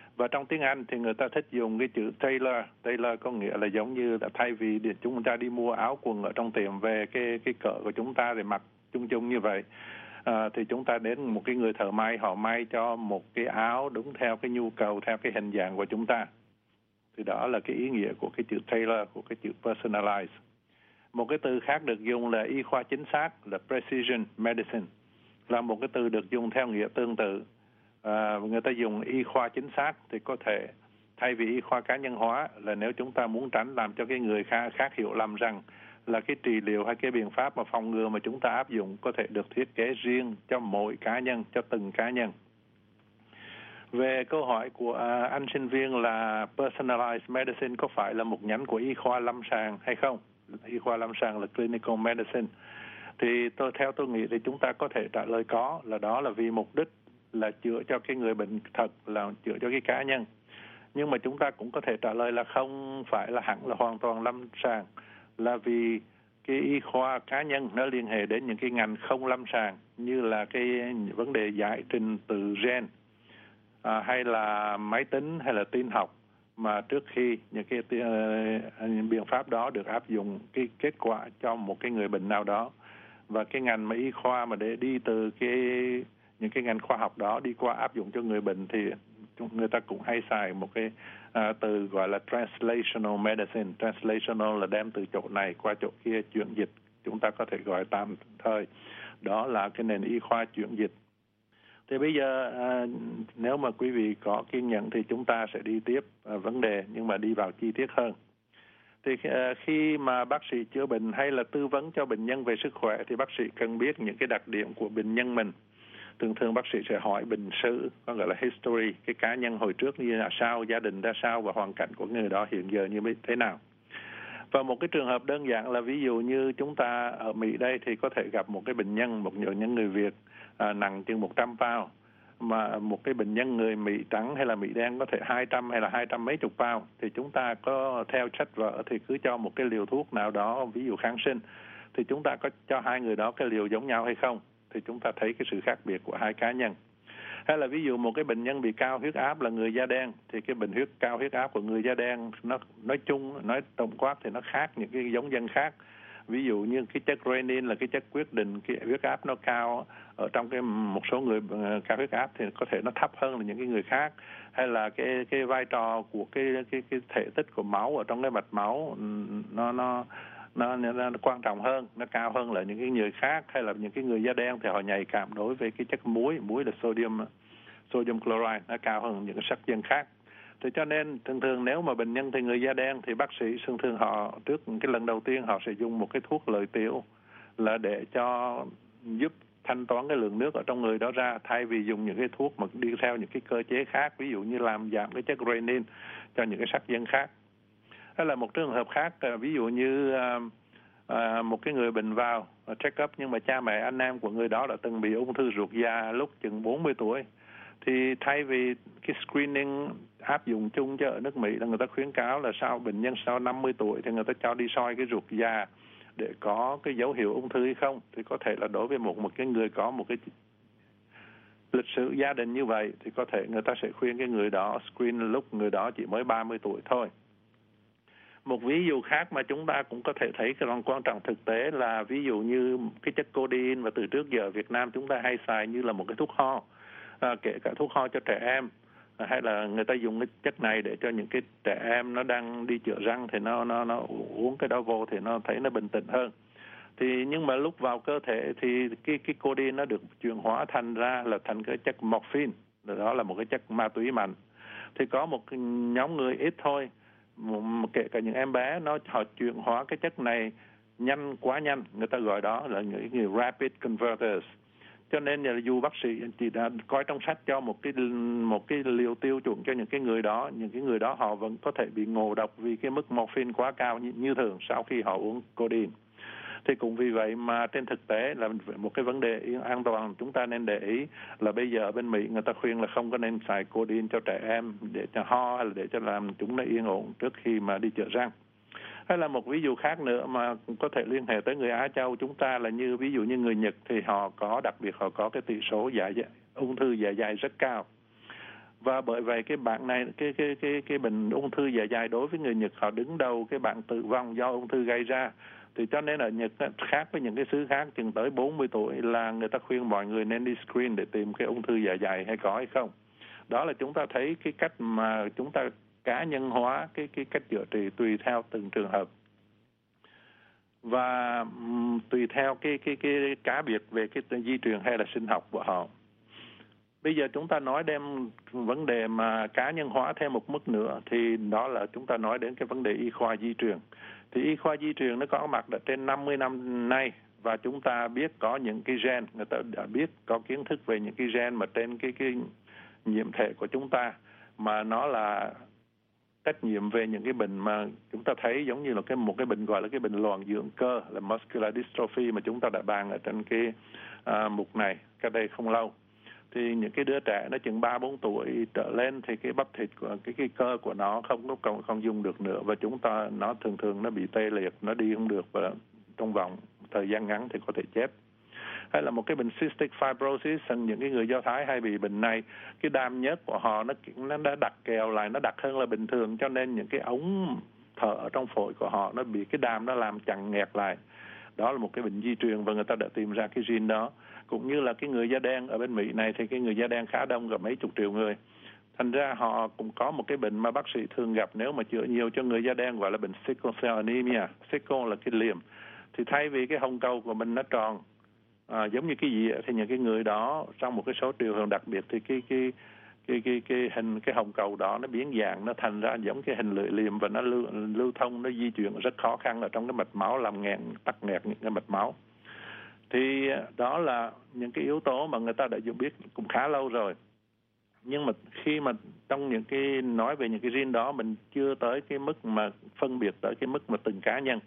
L: Và trong tiếng Anh thì người ta thích dùng cái chữ tailor. Tailor có nghĩa là giống như là thay vì để chúng ta đi mua áo quần ở trong tiệm về cái cái cỡ của chúng ta để mặc chung chung như vậy, à, thì chúng ta đến một cái người thợ may, họ may cho một cái áo đúng theo cái nhu cầu, theo cái hình dạng của chúng ta. Thì đó là cái ý nghĩa của cái chữ tailor, của cái chữ personalize. Một cái từ khác được dùng là y khoa chính xác, là precision medicine, là một cái từ được dùng theo nghĩa tương tự. À, người ta dùng y khoa chính xác thì có thể thay vì y khoa cá nhân hóa, là nếu chúng ta muốn tránh làm cho cái người khác, khác hiểu lầm rằng là cái trị liệu hay cái biện pháp mà phòng ngừa mà chúng ta áp dụng có thể được thiết kế riêng cho mỗi cá nhân, cho từng cá nhân. Về câu hỏi của uh, anh sinh viên là personalized medicine có phải là một nhánh của y khoa lâm sàng hay không? Y khoa lâm sàng là clinical medicine. Thì tôi theo tôi nghĩ thì chúng ta có thể trả lời có, là đó là vì mục đích là chữa cho cái người bệnh thật, là chữa cho cái cá nhân. Nhưng mà chúng ta cũng có thể trả lời là không phải là hẳn là hoàn toàn lâm sàng, là vì cái y khoa cá nhân nó liên hệ đến những cái ngành không lâm sàng, như là cái vấn đề giải trình tự gen, à, hay là máy tính, hay là tin học, mà trước khi những cái uh, biện pháp đó được áp dụng cái kết quả cho một cái người bệnh nào đó. Và cái ngành mà y khoa mà để đi từ cái những cái ngành khoa học đó đi qua áp dụng cho người bệnh thì người ta cũng hay xài một cái uh, từ gọi là translational medicine. Translational là đem từ chỗ này qua chỗ kia, chuyển dịch, chúng ta có thể gọi tạm thời đó là cái nền y khoa chuyển dịch. Thì bây giờ à, nếu mà quý vị có kiên nhẫn thì chúng ta sẽ đi tiếp à, vấn đề, nhưng mà đi vào chi tiết hơn. Thì à, khi mà bác sĩ chữa bệnh hay là tư vấn cho bệnh nhân về sức khỏe thì bác sĩ cần biết những cái đặc điểm của bệnh nhân mình. Thường thường bác sĩ sẽ hỏi bệnh sử, có gọi là history, cái cá nhân hồi trước như là sao, gia đình ra sao và hoàn cảnh của người đó hiện giờ như thế nào. Và một cái trường hợp đơn giản là ví dụ như chúng ta ở Mỹ đây thì có thể gặp một cái bệnh nhân, một những người Việt à, nặng chừng một trăm pound, mà một cái bệnh nhân người Mỹ trắng hay là Mỹ đen có thể hai trăm hay là hai trăm mấy chục pound, thì chúng ta có theo sách vở thì cứ cho một cái liều thuốc nào đó, ví dụ kháng sinh, thì chúng ta có cho hai người đó cái liều giống nhau hay không, thì chúng ta thấy cái sự khác biệt của hai cá nhân. Hay là ví dụ một cái bệnh nhân bị cao huyết áp là người da đen, thì cái bệnh huyết cao huyết áp của người da đen nó nói chung, nói tổng quát thì nó khác những cái giống dân khác. Ví dụ như cái chất renin là cái chất quyết định cái huyết áp nó cao ở trong cái một số người cao huyết áp thì có thể nó thấp hơn là những cái người khác. Hay là cái cái vai trò của cái cái cái thể tích của máu ở trong cái mạch máu nó nó Nó, nó, nó quan trọng hơn, nó cao hơn là những cái người khác. Hay là những cái người da đen thì họ nhạy cảm đối với cái chất muối, muối là sodium sodium chloride, nó cao hơn những cái sắc dân khác. Thì cho nên thường thường nếu mà bệnh nhân thì người da đen thì bác sĩ thường thường họ trước cái lần đầu tiên họ sẽ dùng một cái thuốc lợi tiểu là để cho giúp thanh toán cái lượng nước ở trong người đó ra, thay vì dùng những cái thuốc mà đi theo những cái cơ chế khác, ví dụ như làm giảm cái chất renin cho những cái sắc dân khác. Hay là một trường hợp khác, ví dụ như à, à, một cái người bệnh vào check up nhưng mà cha mẹ anh em của người đó đã từng bị ung thư ruột già lúc chừng bốn mươi tuổi, thì thay vì cái screening áp dụng chung cho ở nước Mỹ là người ta khuyến cáo là sau bệnh nhân sau năm mươi tuổi thì người ta cho đi soi cái ruột già để có cái dấu hiệu ung thư hay không, thì có thể là đối với một một cái người có một cái lịch sử gia đình như vậy thì có thể người ta sẽ khuyên cái người đó screen lúc người đó chỉ mới ba mươi tuổi thôi. Một ví dụ khác mà chúng ta cũng có thể thấy cái lòng quan trọng thực tế là ví dụ như cái chất codeine, và từ trước giờ Việt Nam chúng ta hay xài như là một cái thuốc ho, à, kể cả thuốc ho cho trẻ em, à, hay là người ta dùng cái chất này để cho những cái trẻ em nó đang đi chữa răng thì nó nó nó uống cái đó vô thì nó thấy nó bình tĩnh hơn. Thì nhưng mà lúc vào cơ thể thì cái cái codeine nó được chuyển hóa thành ra là thành cái chất morphine, đó là một cái chất ma túy mạnh. Thì có một nhóm người ít thôi, kể cả những em bé, nó họ chuyển hóa cái chất này nhanh, quá nhanh, người ta gọi đó là những người rapid converters. Cho nên là dù bác sĩ chỉ đã coi trong sách cho một cái một cái liều tiêu chuẩn cho những cái người đó, những cái người đó họ vẫn có thể bị ngộ độc vì cái mức morphine quá cao như, như thường sau khi họ uống codeine. Thì cũng vì vậy mà trên thực tế là một cái vấn đề an toàn chúng ta nên để ý là bây giờ ở bên Mỹ người ta khuyên là không có nên xài codeine cho trẻ em để cho ho hay là để cho làm chúng nó yên ổn trước khi mà đi chữa răng. Hay là một ví dụ khác nữa mà có thể liên hệ tới người Á Châu chúng ta là như ví dụ như người Nhật thì họ có, đặc biệt họ có cái tỷ số dạ dày, ung thư dạ dày rất cao. Và bởi vậy cái bạn này cái cái cái cái bệnh ung thư dạ dày đối với người Nhật họ đứng đầu cái bạn tử vong do ung thư gây ra. Thì cho nên ở Nhật khác với những cái xứ khác, chừng tới bốn mươi tuổi là người ta khuyên mọi người nên đi screen để tìm cái ung thư dạ dày hay có hay không. Đó là chúng ta thấy cái cách mà chúng ta cá nhân hóa cái cái cách chữa trị tùy theo từng trường hợp. Và um, tùy theo cái cái cái cá biệt về cái di truyền hay là sinh học của họ. Bây giờ chúng ta nói đem vấn đề mà cá nhân hóa thêm một mức nữa thì đó là chúng ta nói đến cái vấn đề y khoa di truyền. Thì y khoa di truyền nó có mặt đã trên năm mươi năm nay và chúng ta biết có những cái gen, người ta đã biết có kiến thức về những cái gen mà trên cái cái nhiễm thể của chúng ta mà nó là trách nhiệm về những cái bệnh mà chúng ta thấy giống như là cái một cái bệnh gọi là cái bệnh loạn dưỡng cơ là muscular dystrophy mà chúng ta đã bàn ở trên cái à, mục này cách đây không lâu. Thì những cái đứa trẻ nó chừng ba bốn tuổi trở lên thì cái bắp thịt của cái cái cơ của nó không có còn không dùng được nữa và chúng ta nó thường thường nó bị tê liệt, nó đi không được và trong vòng thời gian ngắn thì có thể chết. Hay là một cái bệnh cystic fibrosis, những cái người Do Thái hay bị bệnh này, cái đam nhớt của họ nó nó đã đặc kèo lại, nó đặc hơn là bình thường cho nên những cái ống thở ở trong phổi của họ nó bị cái đam nó làm chằng nghẹt lại. Đó là một cái bệnh di truyền và người ta đã tìm ra cái gene đó. Cũng như là cái người da đen ở bên Mỹ này thì cái người da đen khá đông, gần mấy chục triệu người. Thành ra họ cũng có một cái bệnh mà bác sĩ thường gặp nếu mà chữa nhiều cho người da đen gọi là bệnh sickle cell anemia. Sickle là cái liềm. Thì thay vì cái hồng cầu của mình nó tròn à, giống như cái gì thì những cái người đó trong một cái số trường hợp đặc biệt thì cái cái cái cái cái hình cái hồng cầu đó nó biến dạng, nó thành ra giống cái hình lưỡi liềm và nó lưu, lưu thông, nó di chuyển rất khó khăn ở trong cái mạch máu, làm nghẹn tắc nghẹt những cái mạch máu. Thì đó là những cái yếu tố mà người ta đã biết cũng khá lâu rồi. Nhưng mà khi mà trong những cái nói về những cái gene đó mình chưa tới cái mức mà phân biệt tới cái mức mà từng cá nhân.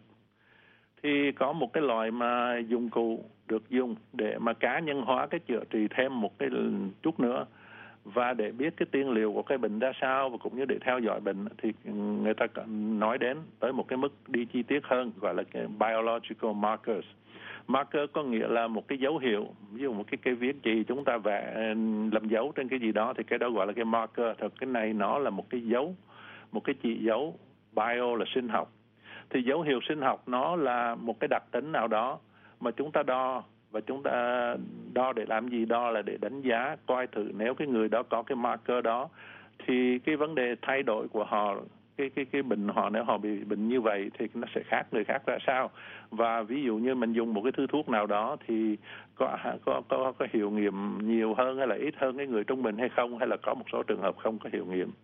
L: Thì có một cái loại mà dụng cụ được dùng để mà cá nhân hóa cái chữa trị thêm một cái chút nữa và để biết cái tiên liệu của cái bệnh ra sao và cũng như để theo dõi bệnh thì người ta nói đến tới một cái mức đi chi tiết hơn gọi là cái biological markers. Marker có nghĩa là một cái dấu hiệu, ví dụ một cái cây viết gì chúng ta vẽ làm dấu trên cái gì đó thì cái đó gọi là cái marker. Thật cái này nó là một cái dấu, một cái chỉ dấu. Bio là sinh học. Thì dấu hiệu sinh học nó là một cái đặc tính nào đó mà chúng ta đo và chúng ta đo để làm gì? Đo là để đánh giá coi thử nếu cái người đó có cái marker đó thì cái vấn đề thay đổi của họ, cái cái cái bệnh họ nếu họ bị bệnh như vậy thì nó sẽ khác người khác ra sao. Và ví dụ như mình dùng một cái thứ thuốc nào đó thì có có có có hiệu nghiệm nhiều hơn hay là ít hơn cái người trung bình hay không, hay là có một số trường hợp không có hiệu nghiệm.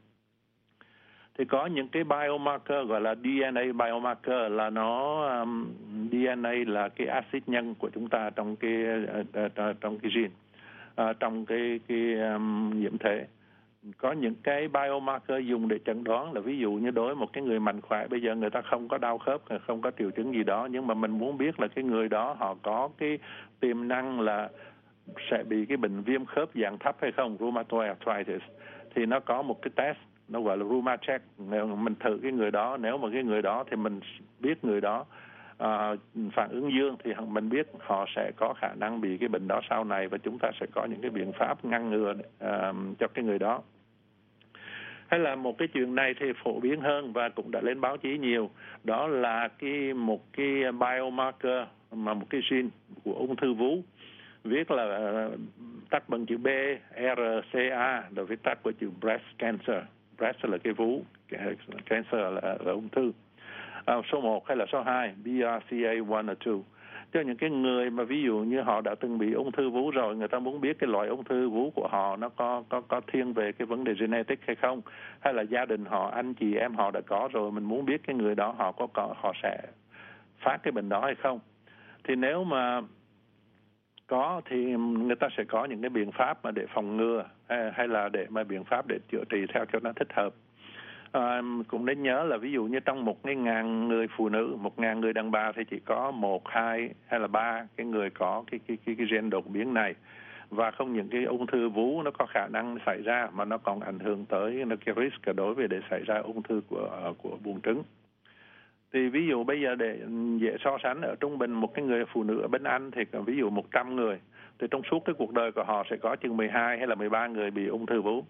L: Thì có những cái biomarker gọi là đê en a biomarker là nó um, đê en a là cái axit nhân của chúng ta trong cái uh, trong cái gene, uh, trong cái cái um, nhiễm thể. Có những cái biomarker dùng để chẩn đoán là ví dụ như đối với một cái người mạnh khỏe, bây giờ người ta không có đau khớp, không có triệu chứng gì đó, nhưng mà mình muốn biết là cái người đó họ có cái tiềm năng là sẽ bị cái bệnh viêm khớp dạng thấp hay không, rheumatoid arthritis, thì nó có một cái test nó gọi là Rheuma-Check. Nếu mình thử cái người đó, nếu mà cái người đó thì mình biết người đó à, phản ứng dương thì mình biết họ sẽ có khả năng bị cái bệnh đó sau này và chúng ta sẽ có những cái biện pháp ngăn ngừa à, cho cái người đó. Hay là một cái chuyện này thì phổ biến hơn và cũng đã lên báo chí nhiều, đó là cái một cái biomarker mà một cái gene của ung thư vú, viết là uh, tắt bằng chữ B, R C A, rồi viết tắt của chữ breast cancer. Breast là cái vú, cancer là, là ung thư. Uh, số một hay là số hai, B R C A một or hai. Cho những cái người mà ví dụ như họ đã từng bị ung thư vú rồi, người ta muốn biết cái loại ung thư vú của họ nó có có có thiên về cái vấn đề genetic hay không, hay là gia đình họ, anh chị em họ đã có rồi, mình muốn biết cái người đó họ có, có họ sẽ phát cái bệnh đó hay không. Thì nếu mà có thì người ta sẽ có những cái biện pháp mà để phòng ngừa hay, hay là để mà biện pháp để chữa trị theo cho nó thích hợp. À, cũng nên nhớ là ví dụ như trong một cái ngàn người phụ nữ, một ngàn người đàn bà thì chỉ có một, hai hay là ba cái người có cái cái cái, cái gen đột biến này. Và không những cái ung thư vú nó có khả năng xảy ra mà nó còn ảnh hưởng tới cái risk đối với để xảy ra ung thư của của buồng trứng. Thì ví dụ bây giờ để dễ so sánh, ở trung bình một cái người phụ nữ ở bên Anh thì ví dụ một trăm người thì trong suốt cái cuộc đời của họ sẽ có chừng mười hai hay là mười ba người bị ung thư vú.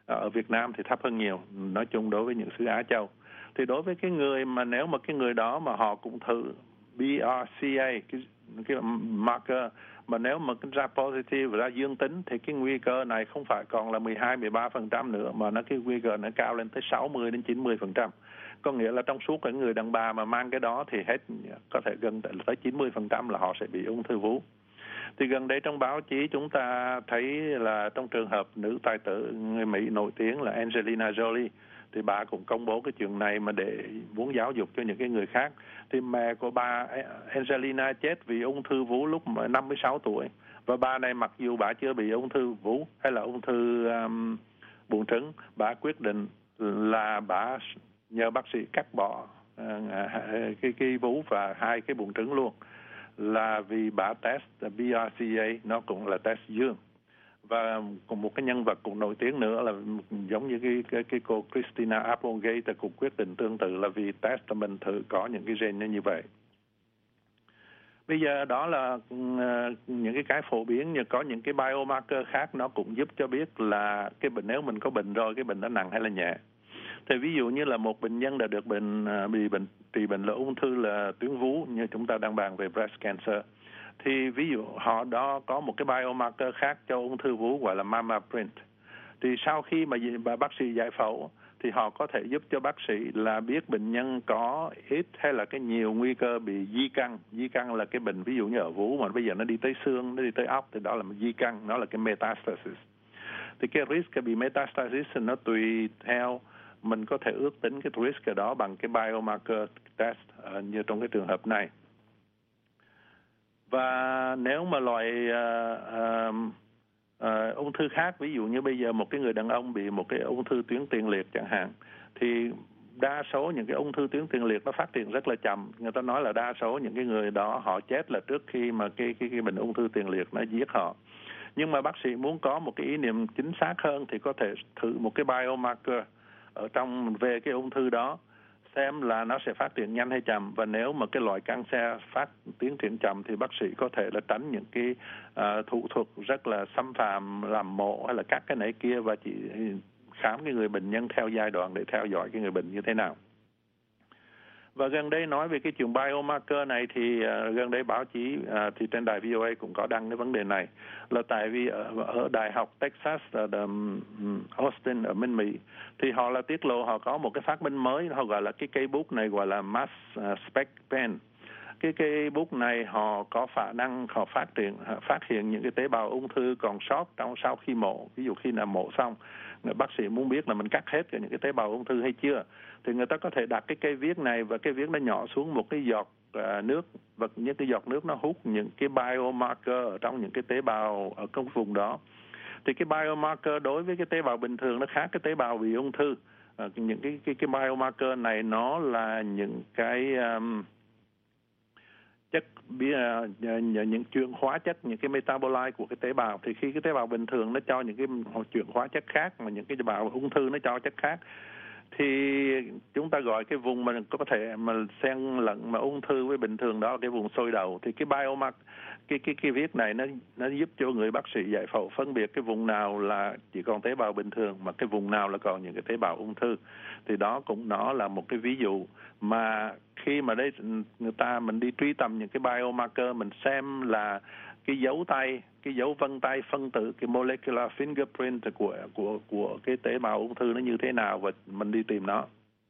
L: ở Việt Nam thì thấp hơn nhiều, nói chung đối với những xứ Á Châu. Thì đối với cái người mà nếu mà cái người đó mà họ cũng thử bê rờ xê a, cái, cái marker, mà nếu mà ra positive, ra dương tính thì cái nguy cơ này không phải còn là mười hai, mười ba phần trăm nữa, mà nó cái nguy cơ nó cao lên tới sáu mươi đến chín mươi phần trăm. Có nghĩa là trong suốt những người đàn bà mà mang cái đó thì hết có thể gần tới chín mươi phần trăm là họ sẽ bị ung thư vú. Thì gần đây trong báo chí chúng ta thấy là trong trường hợp nữ tài tử người Mỹ nổi tiếng là Angelina Jolie, thì bà cũng công bố cái chuyện này mà để muốn giáo dục cho những cái người khác. Thì mẹ của bà Angelina chết vì ung thư vú lúc năm mươi sáu tuổi. Và bà này mặc dù bà chưa bị ung thư vú hay là ung thư um, buồng trứng, bà quyết định là bà nhờ bác sĩ cắt bỏ uh, cái, cái vú và hai cái buồng trứng luôn. Là vì bà test bê rờ xê a nó cũng là test dương. Và còn một cái nhân vật cũng nổi tiếng nữa là giống như cái cái, cái cô Christina Applegate cũng quyết định tương tự là vì test là mình thử có những cái gen như vậy. Bây giờ đó là uh, những cái cái phổ biến, như có những cái biomarker khác nó cũng giúp cho biết là cái bệnh, nếu mình có bệnh rồi cái bệnh nó nặng hay là nhẹ. Thì ví dụ như là một bệnh nhân đã được bệnh uh, bị bệnh trị bệnh là ung thư là tuyến vú, như chúng ta đang bàn về breast cancer, thì ví dụ họ đó có một cái biomarker khác cho ung thư vú gọi là mama print. Thì sau khi mà bà bác sĩ giải phẫu thì họ có thể giúp cho bác sĩ là biết bệnh nhân có ít hay là cái nhiều nguy cơ bị di căn. Di căn là cái bệnh ví dụ như ở vú mà bây giờ nó đi tới xương, nó đi tới óc, thì đó là một di căn, nó là cái metastasis. Thì cái risk bị metastasis nó tùy theo, mình có thể ước tính cái risk đó bằng cái biomarker test uh, như trong cái trường hợp này. Và nếu mà loại uh, uh, uh, ung thư khác, ví dụ như bây giờ một cái người đàn ông bị một cái ung thư tuyến tiền liệt chẳng hạn, thì đa số những cái ung thư tuyến tiền liệt nó phát triển rất là chậm. Người ta nói là đa số những cái người đó họ chết là trước khi mà cái cái cái bệnh ung thư tiền liệt nó giết họ. Nhưng mà bác sĩ muốn có một cái ý niệm chính xác hơn thì có thể thử một cái biomarker ở trong về cái ung thư đó, xem là nó sẽ phát triển nhanh hay chậm. Và nếu mà cái loại cancer phát tiến triển chậm thì bác sĩ có thể là tránh những cái uh, thủ thuật rất là xâm phạm, làm mổ hay là cắt cái này kia, và chỉ khám cái người bệnh nhân theo giai đoạn để theo dõi cái người bệnh như thế nào. Và gần đây nói về cái chuyện biomarker này thì uh, gần đây báo chí uh, thì trên đài vê o a cũng có đăng cái vấn đề này, là tại vì ở, ở Đại học Texas ở um, Austin ở bên Mỹ thì họ là tiết lộ họ có một cái phát minh mới, họ gọi là cái cây bút này gọi là mass uh, spec pen. Cái cây bút này họ có khả năng họ phát triển phát hiện những cái tế bào ung thư còn sót trong sau khi mổ. Ví dụ khi nào mổ xong, người bác sĩ muốn biết là mình cắt hết những cái tế bào ung thư hay chưa, thì người ta có thể đặt cái cây viết này và cái viết nó nhỏ xuống một cái giọt uh, nước, và những cái giọt nước nó hút những cái biomarker ở trong những cái tế bào ở trong vùng đó. Thì cái biomarker đối với cái tế bào bình thường nó khác cái tế bào bị ung thư. Uh, những cái cái cái biomarker này nó là những cái um, chất những chuyển hóa chất, những cái metabolite của cái tế bào. Thì khi cái tế bào bình thường nó cho những cái chuyển hóa chất khác, mà những cái tế bào ung thư nó cho chất khác, thì chúng ta gọi cái vùng mà có thể mà xen lẫn mà ung thư với bình thường đó là cái vùng sôi đầu. Thì cái biomark cái cái cái viết này nó nó giúp cho người bác sĩ giải phẫu phân biệt cái vùng nào là chỉ còn tế bào bình thường mà cái vùng nào là còn những cái tế bào ung thư. Thì đó cũng nó là một cái ví dụ mà khi mà đây người ta mình đi truy tầm những cái biomarker, mình xem là cái dấu tay, cái dấu vân tay phân tử, cái molecular fingerprint của của của cái tế bào ung thư nó như thế nào, và mình đi tìm nó.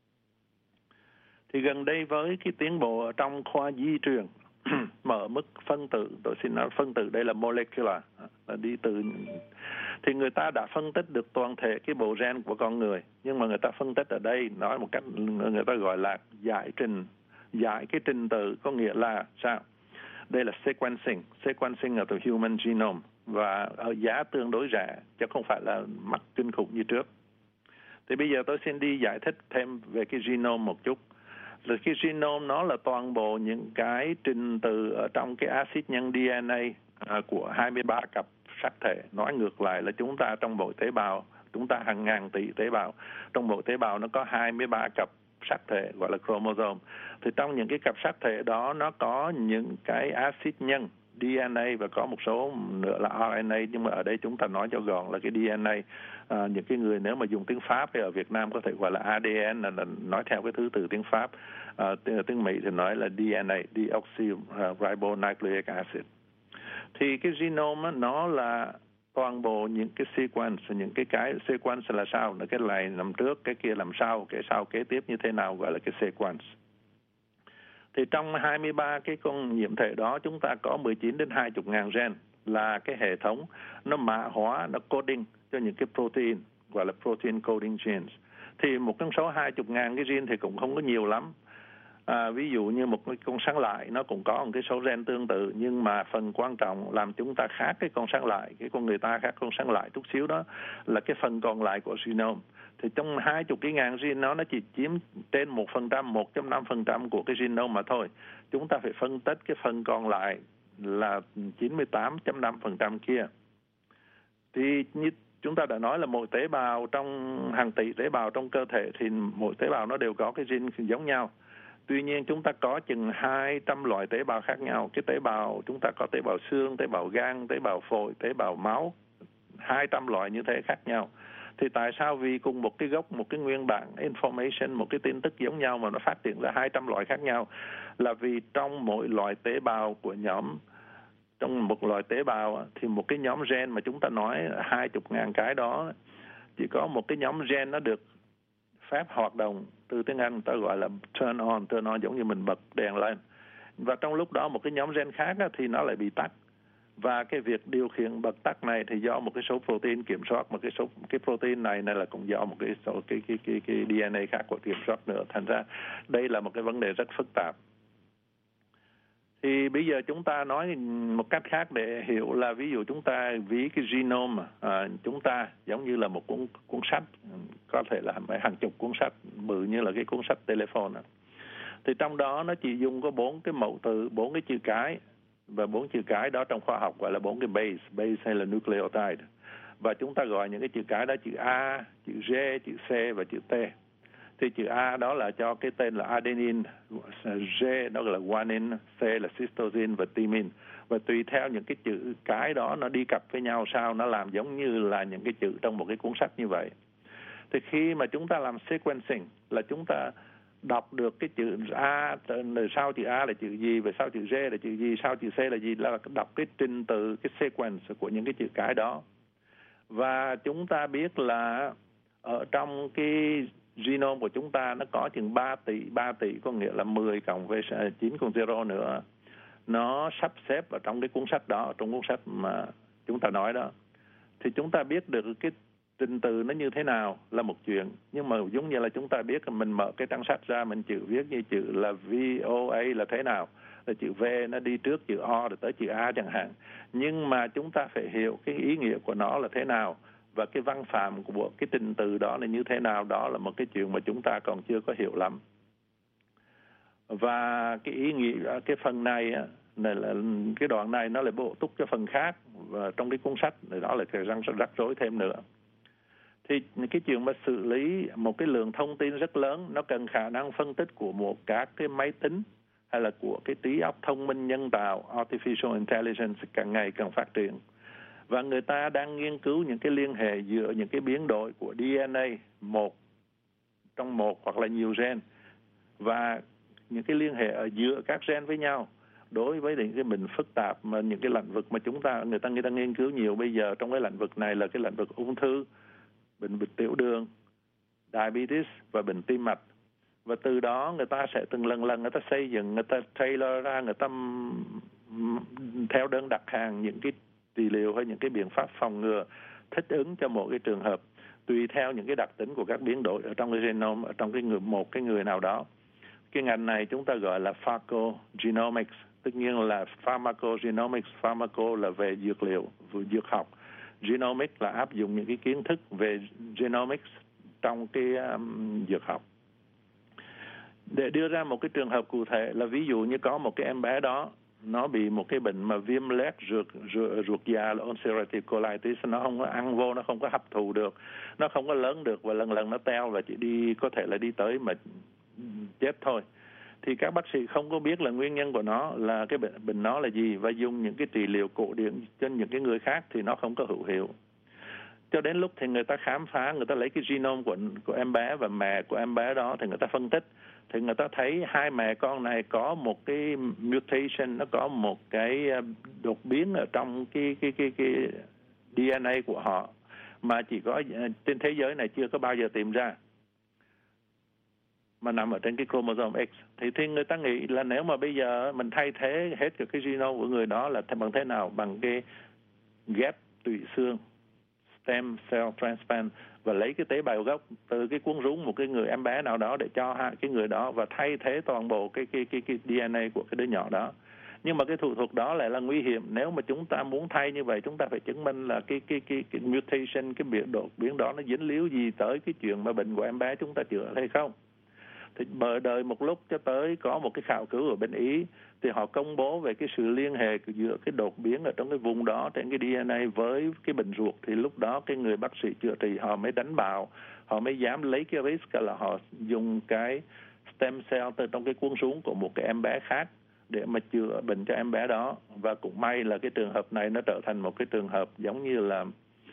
L: Thì gần đây với cái tiến bộ trong khoa di truyền mở mức phân tử, tôi xin nói phân tử đây là molecular, là đi từ, thì người ta đã phân tích được toàn thể cái bộ gen của con người. Nhưng mà người ta phân tích ở đây nói một cách người ta gọi là giải trình, giải cái trình tự, có nghĩa là sao? Đây là sequencing, sequencing of the human genome, và ở giá tương đối rẻ, chứ không phải là mắc kinh khủng như trước. Thì bây giờ tôi xin đi giải thích thêm về cái genome một chút. Là cái genome nó là toàn bộ những cái trình tự ở trong cái axit nhân đê en a à, của hai mươi ba cặp sắc thể. Nói ngược lại là chúng ta trong bộ tế bào, chúng ta hàng ngàn tỷ tế bào, trong bộ tế bào nó có hai mươi ba cặp sắc thể gọi là chromosome. Thì trong những cái cặp sắc thể đó nó có những cái axit nhân đê en a và có một số nữa là rờ en a, nhưng mà ở đây chúng ta nói cho gọn là cái đê en a. À, những cái người nếu mà dùng tiếng Pháp hay ở Việt Nam có thể gọi là a đê en, là, là nói theo cái thứ tự tiếng Pháp. À, tiếng Mỹ thì nói là đê en a, deoxyribonucleic acid. Thì cái genome á, nó là toàn bộ những cái sequence, những cái cái sequence là sao, là cái này nằm trước, cái kia làm sau, cái sau kế tiếp như thế nào, gọi là cái sequence. Thì trong hai mươi ba cái con nhiễm thể đó, chúng ta có mười chín đến hai mươi ngàn gen, là cái hệ thống nó mã hóa, nó coding cho những cái protein, gọi là protein coding genes. Thì một trong số hai mươi ngàn cái gene thì cũng không có nhiều lắm. À, ví dụ như một con sán lại nó cũng có một cái số gen tương tự, nhưng mà phần quan trọng làm chúng ta khác cái con sán lại, cái con người ta khác con sán lại chút xíu đó là cái phần còn lại của genome. Thì trong hai mươi cái ngàn gene nó nó chỉ chiếm trên một phần trăm, một phẩy năm phần trăm của cái genome mà thôi. Chúng ta phải phân tích cái phần còn lại là chín mươi tám phẩy năm phần trăm kia. Thì như chúng ta đã nói là mỗi tế bào trong hàng tỷ tế bào trong cơ thể thì mỗi tế bào nó đều có cái gene giống nhau. Tuy nhiên chúng ta có chừng hai trăm loại tế bào khác nhau. Cái tế bào, chúng ta có tế bào xương, tế bào gan, tế bào phổi, tế bào máu, hai trăm loại như thế khác nhau. Thì tại sao vì cùng một cái gốc, một cái nguyên bản information, một cái tin tức giống nhau mà nó phát triển ra hai trăm loại khác nhau? Là vì trong mỗi loại tế bào của nhóm, trong một loại tế bào thì một cái nhóm gen mà chúng ta nói hai mươi ngàn cái đó, chỉ có một cái nhóm gen nó được phép hoạt động, từ tiếng Anh ta gọi là turn on, turn on giống như mình bật đèn lên. Và trong lúc đó một cái nhóm gen khác thì nó lại bị tắt. Và cái việc điều khiển bật tắt này thì do một cái số protein kiểm soát, một cái số cái protein này này là cũng do một cái số cái cái cái, cái đê en a khác của kiểm soát nữa. Thành ra đây là một cái vấn đề rất phức tạp. Thì bây giờ chúng ta nói một cách khác để hiểu là ví dụ chúng ta ví cái genome à, chúng ta giống như là một cuốn cuốn sách, có thể là hàng chục cuốn sách bự như là cái cuốn sách telephone. Thì trong đó nó chỉ dùng có bốn cái mẫu từ, bốn cái chữ cái, và bốn chữ cái đó trong khoa học gọi là bốn cái base, base hay là nucleotide. Và chúng ta gọi những cái chữ cái đó chữ A, chữ G, chữ C và chữ T. Thì chữ A đó là cho cái tên là adenine, G đó là guanine, C là cytosine và thymine. Và tùy theo những cái chữ cái đó nó đi cặp với nhau sao, nó làm giống như là những cái chữ trong một cái cuốn sách như vậy. Thì khi mà chúng ta làm sequencing là chúng ta đọc được cái chữ A, sau chữ A là chữ gì, và sau chữ G là chữ gì, sau chữ C là gì, là đọc cái trình tự, cái sequence của những cái chữ cái đó. Và chúng ta biết là ở trong cái genome của chúng ta nó có chừng ba tỷ, ba tỷ có nghĩa là mười cộng với chín con zero nữa. Nó sắp xếp ở trong cái cuốn sách đó, trong cuốn sách mà chúng ta nói đó. Thì chúng ta biết được cái trình tự nó như thế nào là một chuyện. Nhưng mà giống như là chúng ta biết mình mở cái trang sách ra, mình chữ viết như chữ là vê o a là thế nào, là chữ V nó đi trước chữ O rồi tới chữ A chẳng hạn. Nhưng mà chúng ta phải hiểu cái ý nghĩa của nó là thế nào, và cái văn phạm của cái trình tự đó là như thế nào, đó là một cái chuyện mà chúng ta còn chưa có hiểu lắm. Và cái ý nghĩa, cái phần này á, này là cái đoạn này nó lại bổ túc cho phần khác, và trong cái cuốn sách này đó là cái răng rắc rối thêm nữa. Thì cái chuyện mà xử lý một cái lượng thông tin rất lớn, nó cần khả năng phân tích của một các cái máy tính hay là của cái trí óc thông minh nhân tạo, artificial intelligence càng ngày càng phát triển. Và người ta đang nghiên cứu những cái liên hệ giữa những cái biến đổi của đê en a một trong một hoặc là nhiều gen, và những cái liên hệ ở giữa các gen với nhau đối với những cái bệnh phức tạp, mà những cái lĩnh vực mà chúng ta người ta người ta nghiên cứu nhiều bây giờ trong cái lĩnh vực này là cái lĩnh vực ung thư, bệnh bệnh tiểu đường, diabetes và bệnh tim mạch. Và từ đó người ta sẽ từng lần lần người ta xây dựng, người ta tailor ra, người ta theo đơn đặt hàng những cái trị liệu hay những cái biện pháp phòng ngừa thích ứng cho một cái trường hợp, tùy theo những cái đặc tính của các biến đổi ở trong cái genome, ở trong cái người, một cái người nào đó. Cái ngành này chúng ta gọi là pharmacogenomics, tất nhiên là pharmacogenomics, pharmaco là về dược liệu, về dược học, genomics là áp dụng những cái kiến thức về genomics trong cái um, dược học. Để đưa ra một cái trường hợp cụ thể là ví dụ như có một cái em bé đó, nó bị một cái bệnh mà viêm loét ruột, ruột, ruột già là ulcerative colitis, nó không có ăn vô, nó không có hấp thụ được, nó không có lớn được, và lần lần nó teo và chỉ đi có thể là đi tới mà chết thôi. thì các bác sĩ không có biết là nguyên nhân của nó là cái bệnh, bệnh nó là gì, và dùng những cái trị liệu cổ điển cho những cái người khác thì nó không có hữu hiệu. Cho đến lúc thì người ta khám phá, người ta lấy cái genome của của em bé và mẹ của em bé đó, thì người ta phân tích, thì người ta thấy hai mẹ con này có một cái mutation, nó có một cái đột biến ở trong cái cái cái cái đê en a của họ mà chỉ có trên thế giới này chưa có bao giờ tìm ra, mà nằm ở trên cái chromosome X. Thì, thì người ta nghĩ là nếu mà bây giờ mình thay thế hết cái genome của người đó là bằng thế nào? Bằng cái ghép tủy xương, stem cell transplant, và lấy cái tế bào gốc từ cái cuống rúng một cái người em bé nào đó để cho hai cái người đó và thay thế toàn bộ cái cái cái cái đê en a của cái đứa nhỏ đó. Nhưng mà cái thủ thuật đó lại là nguy hiểm. Nếu mà chúng ta muốn thay như vậy, chúng ta phải chứng minh là cái cái cái, cái mutation, cái biến đột biến đó nó dính líu gì tới cái chuyện mà bệnh của em bé chúng ta chữa hay không. Thì mở đời một lúc cho tới có một cái khảo cứu ở bên Ý, thì họ công bố về cái sự liên hệ giữa cái đột biến ở trong cái vùng đó trên cái đê en a với cái bệnh ruột. Thì lúc đó cái người bác sĩ chữa trị họ mới đánh bạo, họ mới dám lấy cái risk là họ dùng cái stem cell từ trong cái cuống xuống của một cái em bé khác để mà chữa bệnh cho em bé đó. Và cũng may là cái trường hợp này nó trở thành một cái trường hợp giống như là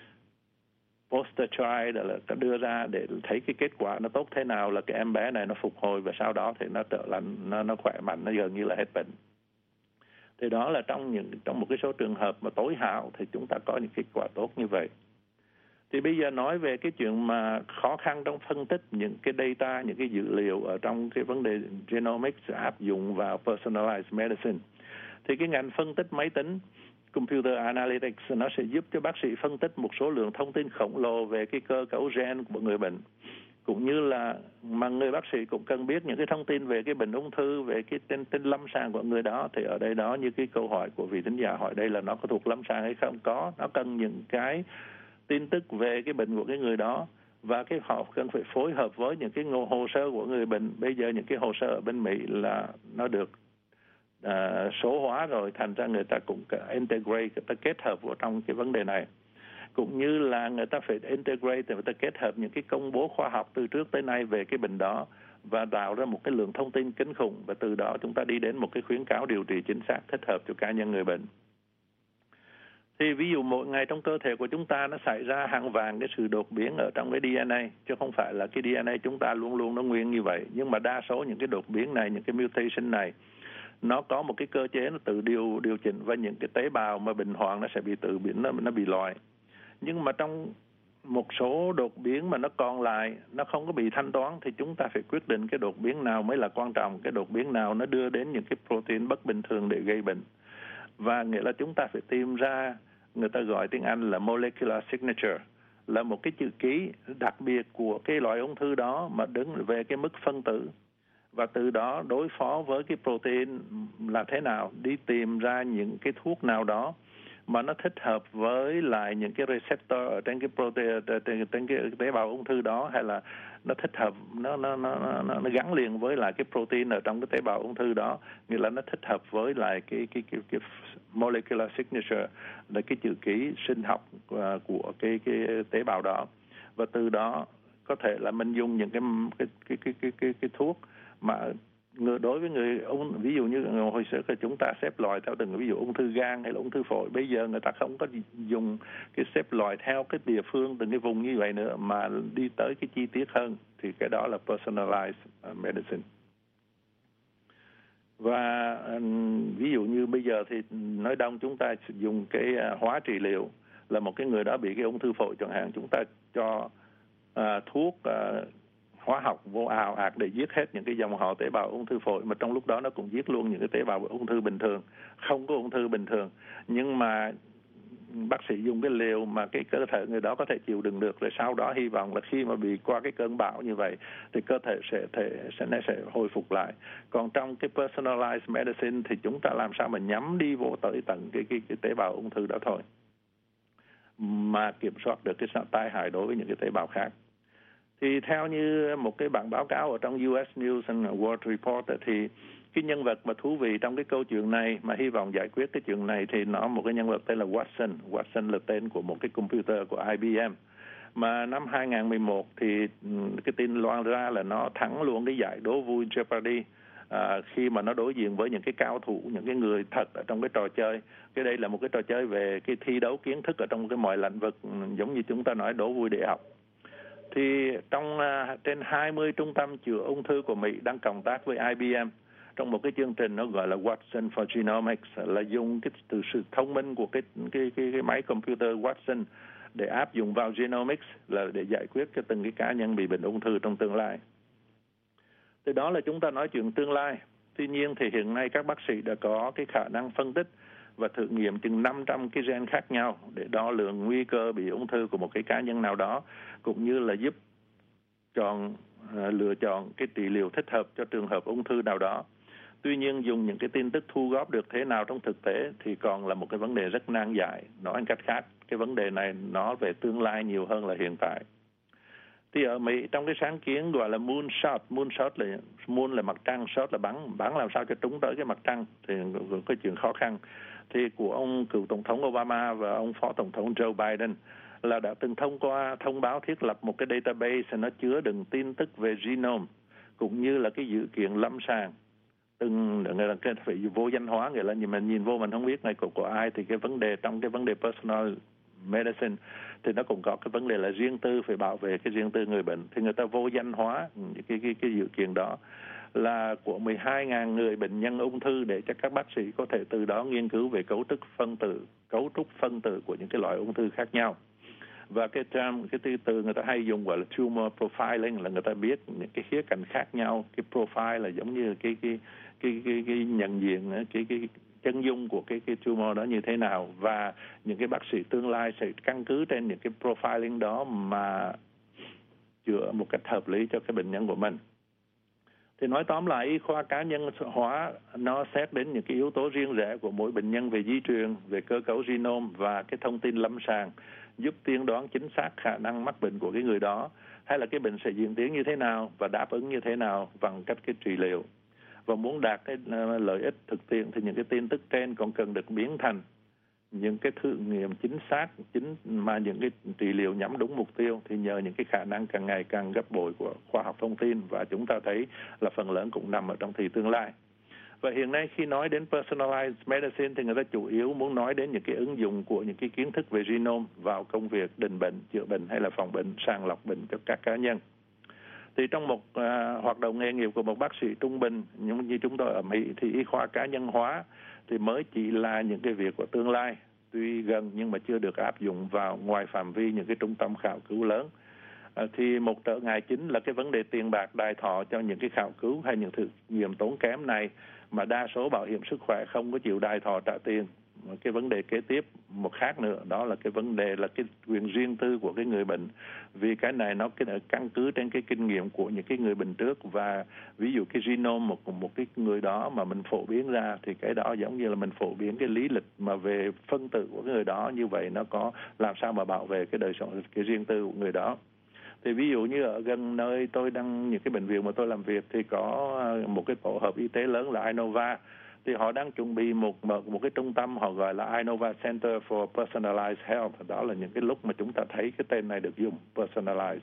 L: poster child, là đưa ra để thấy cái kết quả nó tốt thế nào, là cái em bé này nó phục hồi và sau đó thì nó trở lành, nó nó khỏe mạnh, nó gần như là hết bệnh. Thì đó là trong những trong một cái số trường hợp mà tối hậu thì chúng ta có những kết quả tốt như vậy. Thì bây giờ nói về cái chuyện mà khó khăn trong phân tích những cái data, những cái dữ liệu ở trong cái vấn đề genomics áp dụng vào personalized medicine. Thì cái ngành phân tích máy tính, Computer Analytics, nó sẽ giúp cho bác sĩ phân tích một số lượng thông tin khổng lồ về cái cơ cấu gen của người bệnh. Cũng như là mà người bác sĩ cũng cần biết những cái thông tin về cái bệnh ung thư, về cái tên, tên lâm sàng của người đó. Thì ở đây đó, như cái câu hỏi của vị thính giả hỏi đây là nó có thuộc lâm sàng hay không? Có, nó cần những cái tin tức về cái bệnh của cái người đó. Và cái họ cần phải phối hợp với những cái hồ sơ của người bệnh. Bây giờ những cái hồ sơ ở bên Mỹ là nó được À, số hóa rồi, thành ra người ta cũng integrate, người ta kết hợp vào trong cái vấn đề này. Cũng như là người ta phải integrate, người ta kết hợp những cái công bố khoa học từ trước tới nay về cái bệnh đó và tạo ra một cái lượng thông tin kinh khủng, và từ đó chúng ta đi đến một cái khuyến cáo điều trị chính xác thích hợp cho cá nhân người bệnh. Thì ví dụ mỗi ngày trong cơ thể của chúng ta nó xảy ra hàng vàng cái sự đột biến ở trong cái đê en a, chứ không phải là cái đê en a chúng ta luôn luôn nó nguyên như vậy. Nhưng mà đa số những cái đột biến này, những cái mutation này, nó có một cái cơ chế nó tự điều điều chỉnh, và những cái tế bào mà bệnh hoạn nó sẽ bị tự biến, nó nó bị loại. Nhưng mà trong một số đột biến mà nó còn lại, nó không có bị thanh toán, thì chúng ta phải quyết định cái đột biến nào mới là quan trọng, cái đột biến nào nó đưa đến những cái protein bất bình thường để gây bệnh. Và nghĩa là chúng ta phải tìm ra, người ta gọi tiếng Anh là molecular signature, là một cái chữ ký đặc biệt của cái loại ung thư đó mà đứng về cái mức phân tử. Và từ đó đối phó với cái protein là thế nào, đi tìm ra những cái thuốc nào đó mà nó thích hợp với lại những cái receptor ở trên cái protein, trên, trên cái tế bào ung thư đó, hay là nó thích hợp, nó nó nó nó, nó gắn liền với lại cái protein ở trong cái tế bào ung thư đó, nghĩa là nó thích hợp với lại cái cái cái, cái molecular signature, là cái chữ ký sinh học của cái cái tế bào đó. Và từ đó có thể là mình dùng những cái cái cái cái cái cái, cái thuốc mà người đối với người ung, ví dụ như hồi xưa là chúng ta xếp loại theo từng ví dụ ung thư gan hay là ung thư phổi, bây giờ người ta không có dùng cái xếp loại theo cái địa phương từng cái vùng như vậy nữa, mà đi tới cái chi tiết hơn, thì cái đó là personalized medicine. Và ví dụ như bây giờ thì nói đông chúng ta dùng cái hóa trị liệu, là một cái người đó bị cái ung thư phổi chẳng hạn, chúng ta cho à, thuốc à, hóa học vô ào ạt để giết hết những cái dòng họ tế bào ung thư phổi, mà trong lúc đó nó cũng giết luôn những cái tế bào ung thư bình thường, không có ung thư bình thường. Nhưng mà bác sĩ dùng cái liều mà cái cơ thể người đó có thể chịu đựng được, rồi sau đó hy vọng là khi mà bị qua cái cơn bão như vậy thì cơ thể sẽ thể sẽ sẽ hồi phục lại. Còn trong cái personalized medicine thì chúng ta làm sao mà nhắm đi vô tới tận cái cái, cái tế bào ung thư đó thôi, mà kiểm soát được cái tai hại đối với những cái tế bào khác. Thì theo như một cái bản báo cáo ở trong u ét News and World Report, thì cái nhân vật mà thú vị trong cái câu chuyện này mà hy vọng giải quyết cái chuyện này thì nó một cái nhân vật tên là Watson. Watson là tên của một cái computer của I B M. Mà năm hai không một thì cái tin loan ra là nó thắng luôn cái giải đố vui Jeopardy À, khi mà nó đối diện với những cái cao thủ, những cái người thật ở trong cái trò chơi. Cái đây là một cái trò chơi về cái thi đấu kiến thức ở trong cái mọi lĩnh vực, giống như chúng ta nói đố vui để học. Thì trong uh, trên hai mươi trung tâm chữa ung thư của Mỹ đang cộng tác với I B M trong một cái chương trình nó gọi là Watson for Genomics, là dùng cái từ sự thông minh của cái cái cái, cái máy computer Watson để áp dụng vào genomics, là để giải quyết cho từng cái cá nhân bị bệnh ung thư trong tương lai. Từ đó là chúng ta nói chuyện tương lai. Tuy nhiên thì hiện nay các bác sĩ đã có cái khả năng phân tích và thử nghiệm chừng năm trăm cái gen khác nhau để đo lường nguy cơ bị ung thư của một cái cá nhân nào đó, cũng như là giúp chọn uh, lựa chọn cái trị liệu thích hợp cho trường hợp ung thư nào đó. Tuy nhiên dùng những cái tin tức thu góp được thế nào trong thực tế thì còn là một cái vấn đề rất nan giải. Nói một cách khác, cái vấn đề này nó về tương lai nhiều hơn là hiện tại. Thì ở Mỹ trong cái sáng kiến gọi là moonshot, moonshot là moon là mặt trăng, shot là bắn, bắn làm sao cho trúng tới cái mặt trăng thì có chuyện khó khăn. Thì của ông cựu tổng thống Obama và ông phó tổng thống Joe Biden là đã từng thông qua thông báo thiết lập một cái database nó chứa đựng tin tức về genome cũng như là cái dữ kiện lâm sàng. Từng người là cái phải vô danh hóa, nghĩa là mình nhìn vô mình không biết này của của ai, thì cái vấn đề trong cái vấn đề personal medicine thì nó cũng có cái vấn đề là riêng tư, phải bảo vệ cái riêng tư người bệnh, thì người ta vô danh hóa cái cái cái dữ kiện đó là của mười hai nghìn người bệnh nhân ung thư để cho các bác sĩ có thể từ đó nghiên cứu về cấu trúc phân tử cấu trúc phân tử của những cái loại ung thư khác nhau. Và cái term, cái từ từ người ta hay dùng gọi là tumor profiling, là người ta biết những cái khía cạnh khác nhau. Cái profile là giống như cái cái cái cái, cái nhận diện cái cái chân dung của cái cái tumor đó như thế nào, và những cái bác sĩ tương lai sẽ căn cứ trên những cái profiling đó mà chữa một cách hợp lý cho cái bệnh nhân của mình. Thì nói tóm lại, y khoa cá nhân hóa nó xét đến những cái yếu tố riêng rẽ của mỗi bệnh nhân về di truyền, về cơ cấu genome và cái thông tin lâm sàng, giúp tiên đoán chính xác khả năng mắc bệnh của cái người đó, hay là cái bệnh sẽ diễn tiến như thế nào và đáp ứng như thế nào bằng cách cái trị liệu. Và muốn đạt cái lợi ích thực tiễn thì những cái tin tức trên còn cần được biến thành những cái thử nghiệm chính xác, chính mà những cái trị liệu nhắm đúng mục tiêu, thì nhờ những cái khả năng càng ngày càng gấp bội của khoa học thông tin, và chúng ta thấy là phần lớn cũng nằm ở trong thì tương lai. Và hiện nay khi nói đến personalized medicine thì người ta chủ yếu muốn nói đến những cái ứng dụng của những cái kiến thức về genome vào công việc định bệnh, chữa bệnh hay là phòng bệnh, sàng lọc bệnh cho các cá nhân. Thì trong một uh, hoạt động nghề nghiệp của một bác sĩ trung bình như chúng tôi ở Mỹ thì y khoa cá nhân hóa thì mới chỉ là những cái việc của tương lai, tuy gần nhưng mà chưa được áp dụng vào ngoài phạm vi những cái trung tâm khảo cứu lớn. À, thì một trở ngại chính là cái vấn đề tiền bạc đài thọ cho những cái khảo cứu hay những thử nghiệm tốn kém này, mà đa số bảo hiểm sức khỏe không có chịu đài thọ trả tiền. Cái vấn đề kế tiếp một khác nữa đó là cái vấn đề là cái quyền riêng tư của cái người bệnh, vì cái này nó cái căn cứ trên cái kinh nghiệm của những cái người bệnh trước, và ví dụ cái genome một một cái người đó mà mình phổ biến ra thì cái đó giống như là mình phổ biến cái lý lịch mà về phân tử của cái người đó, như vậy nó có làm sao mà bảo vệ cái đời sống, cái riêng tư của người đó. Thì ví dụ như ở gần nơi tôi đang, những cái bệnh viện mà tôi làm việc thì có một cái tổ hợp y tế lớn là Inova, thì họ đang chuẩn bị một, một một cái trung tâm họ gọi là Inova Center for Personalized Health. Đó là những cái lúc mà chúng ta thấy cái tên này được dùng, personalized,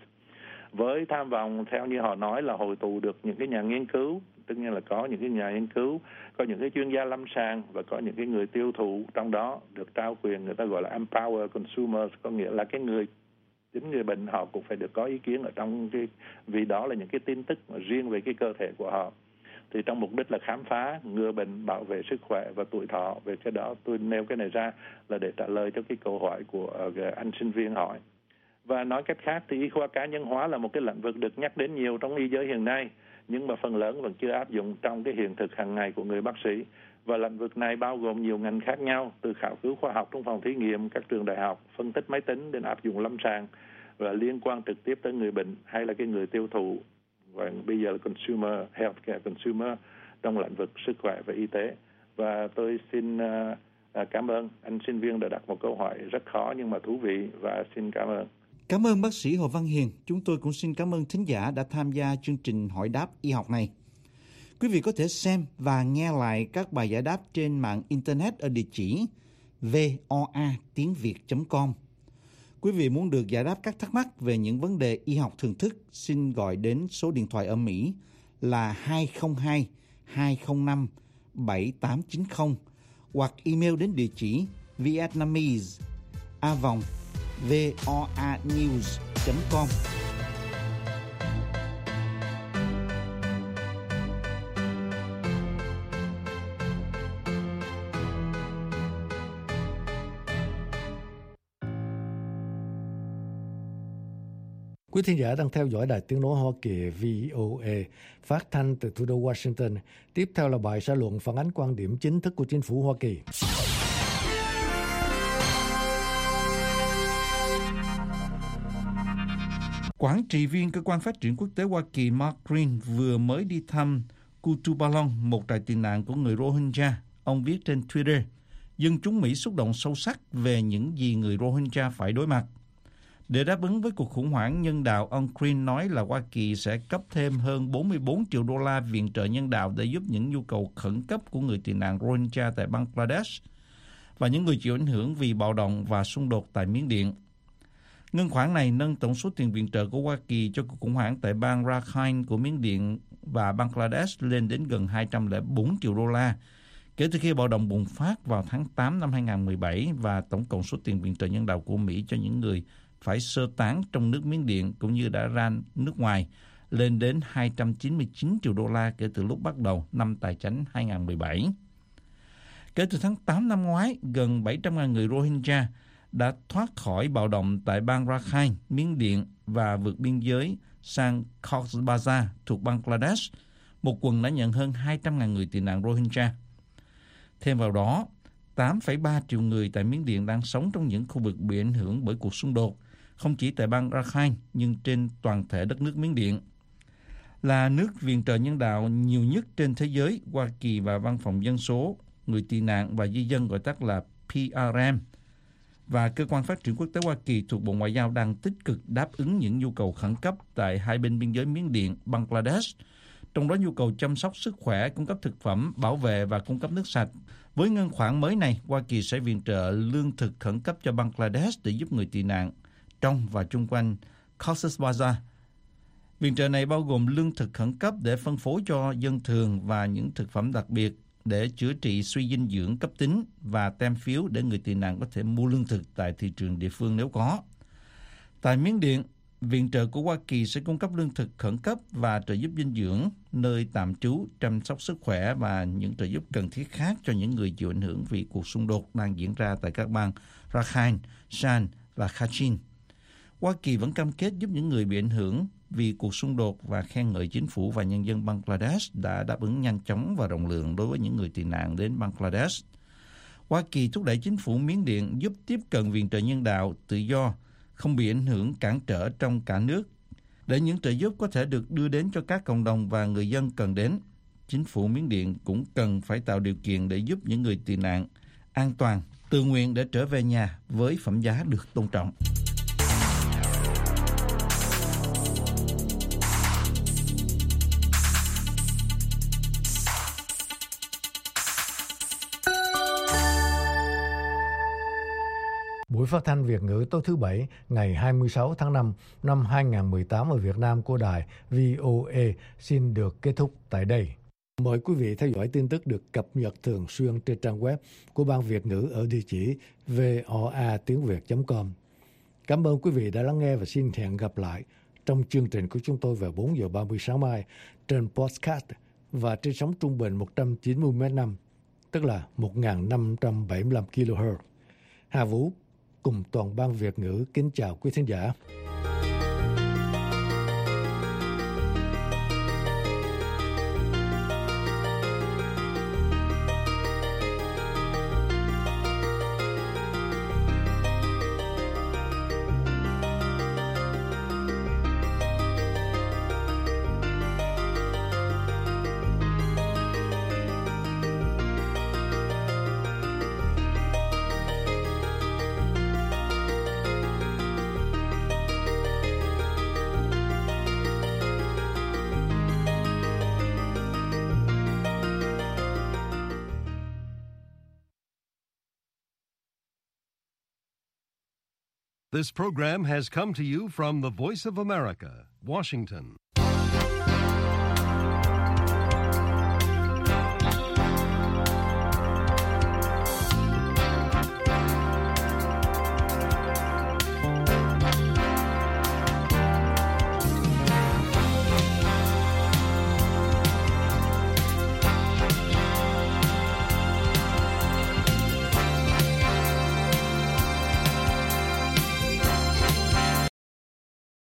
L: với tham vọng theo như họ nói là hội tụ được những cái nhà nghiên cứu, tất nhiên là có những cái nhà nghiên cứu, có những cái chuyên gia lâm sàng và có những cái người tiêu thụ trong đó được trao quyền, người ta gọi là empower consumers, có nghĩa là cái người chính người bệnh họ cũng phải được có ý kiến ở trong cái, vì đó là những cái tin tức mà riêng về cái cơ thể của họ. Thì trong mục đích là khám phá, ngừa bệnh, bảo vệ sức khỏe và tuổi thọ. Về cái đó tôi nêu cái này ra là để trả lời cho cái câu hỏi của uh, anh sinh viên hỏi. Và nói cách khác thì y khoa cá nhân hóa là một cái lĩnh vực được nhắc đến nhiều trong y giới hiện nay, nhưng mà phần lớn vẫn chưa áp dụng trong cái hiện thực hàng ngày của người bác sĩ. Và lĩnh vực này bao gồm nhiều ngành khác nhau, từ khảo cứu khoa học trong phòng thí nghiệm, các trường đại học, phân tích máy tính đến áp dụng lâm sàng, và liên quan trực tiếp tới người bệnh hay là cái người tiêu thụ, và bây giờ là consumer healthcare, consumer trong lĩnh vực sức khỏe và y tế. Và tôi xin uh, cảm ơn anh sinh viên đã đặt một câu hỏi rất khó nhưng mà thú vị, và xin cảm ơn.
F: Cảm ơn bác sĩ Hồ Văn Hiền. Chúng tôi cũng xin cảm ơn thính giả đã tham gia chương trình hỏi đáp y học này. Quý vị có thể xem và nghe lại các bài giải đáp trên mạng Internet ở địa chỉ voa tiếng việt chấm com. Quý vị muốn được giải đáp các thắc mắc về những vấn đề y học thường thức, xin gọi đến số điện thoại ở Mỹ là hai không hai hai không năm bảy tám chín không hoặc email đến địa chỉ vietnamese a vòng voanews chấm com.
C: Quý thính giả đang theo dõi Đài Tiếng nói Hoa Kỳ vê o a phát thanh từ thủ đô Washington. Tiếp theo là bài xã luận phản ánh quan điểm chính thức của chính phủ Hoa Kỳ.
F: Quản trị viên cơ quan phát triển quốc tế Hoa Kỳ Mark Green vừa mới đi thăm Kutupalong, một trại tị nạn của người Rohingya. Ông viết trên Twitter, dân chúng Mỹ xúc động sâu sắc về những gì người Rohingya phải đối mặt. Để đáp ứng với cuộc khủng hoảng nhân đạo, ông Green nói là Hoa Kỳ sẽ cấp thêm hơn bốn mươi bốn triệu đô la viện trợ nhân đạo để giúp những nhu cầu khẩn cấp của người tị nạn Rohingya tại Bangladesh và những người chịu ảnh hưởng vì bạo động và xung đột tại Miến Điện. Ngân khoản này nâng tổng số tiền viện trợ của Hoa Kỳ cho cuộc khủng hoảng tại bang Rakhine của Miến Điện và Bangladesh lên đến gần hai trăm lẻ bốn triệu đô la kể từ khi bạo động bùng phát vào tháng tám năm hai không một bảy, và tổng cộng số tiền viện trợ nhân đạo của Mỹ cho những người phải sơ tán trong nước Miến Điện cũng như đã ra nước ngoài lên đến hai trăm chín mươi chín triệu đô la kể từ lúc bắt đầu năm tài chánh hai không một bảy. Kể từ tháng tám năm ngoái, gần bảy trăm nghìn người Rohingya đã thoát khỏi bạo động tại bang Rakhine, Miến Điện và vượt biên giới sang Cox's Bazar thuộc Bangladesh, một quần đã nhận hơn hai trăm nghìn người tị nạn Rohingya. Thêm vào đó, tám phẩy ba triệu người tại Miến Điện đang sống trong những khu vực bị ảnh hưởng bởi cuộc xung đột, không chỉ tại bang Rakhine nhưng trên toàn thể đất nước Miến Điện. Là nước viện trợ nhân đạo nhiều nhất trên thế giới, Hoa Kỳ và Văn phòng Dân số, Người tị nạn và Di dân gọi tắt là pê rờ em và Cơ quan Phát triển Quốc tế Hoa Kỳ thuộc Bộ Ngoại giao đang tích cực đáp ứng những nhu cầu khẩn cấp tại hai bên biên giới Miến Điện, Bangladesh, trong đó nhu cầu chăm sóc sức khỏe, cung cấp thực phẩm, bảo vệ và cung cấp nước sạch. Với ngân khoản mới này, Hoa Kỳ sẽ viện trợ lương thực khẩn cấp cho Bangladesh để giúp người tị nạn trong và chung quanh Cox's Bazar. Viện trợ này bao gồm lương thực khẩn cấp để phân phối cho dân thường và những thực phẩm đặc biệt để chữa trị suy dinh dưỡng cấp tính và tem phiếu để người tị nạn có thể mua lương thực tại thị trường địa phương nếu có. Tại Miến Điện, viện trợ của Hoa Kỳ sẽ cung cấp lương thực khẩn cấp và trợ giúp dinh dưỡng, nơi tạm trú, chăm sóc sức khỏe và những trợ giúp cần thiết khác cho những người chịu ảnh hưởng vì cuộc xung đột đang diễn ra tại các bang Rakhine, Shan và Kachin. Hoa Kỳ vẫn cam kết giúp những người bị ảnh hưởng vì cuộc xung đột và khen ngợi chính phủ và nhân dân Bangladesh đã đáp ứng nhanh chóng và rộng lượng đối với những người tị nạn đến Bangladesh. Hoa Kỳ thúc đẩy chính phủ Miến Điện giúp tiếp cận viện trợ nhân đạo tự do, không bị ảnh hưởng cản trở trong cả nước, để những trợ giúp có thể được đưa đến cho các cộng đồng và người dân cần đến. Chính phủ Miến Điện cũng cần phải tạo điều kiện để giúp những người tị nạn an toàn, tự nguyện để trở về nhà với phẩm giá được tôn trọng.
C: Buổi phát thanh Việt ngữ tối thứ Bảy ngày hai mươi sáu tháng năm năm hai không một tám ở Việt Nam của đài vê o a xin được kết thúc tại đây. Mời quý vị theo dõi tin tức được cập nhật thường xuyên trên trang web của Ban Việt ngữ ở địa chỉ voa tiếng việt chấm com. Cảm ơn quý vị đã lắng nghe và xin hẹn gặp lại trong chương trình của chúng tôi vào bốn giờ ba mươi sáng mai trên podcast và trên sóng trung bình một trăm chín mươi mét năm, tức là một nghìn năm trăm bảy mươi lăm ki lô héc. Hà Vũ cùng toàn ban Việt ngữ kính chào quý thính giả.
A: This program has come to you from the Voice of America, Washington.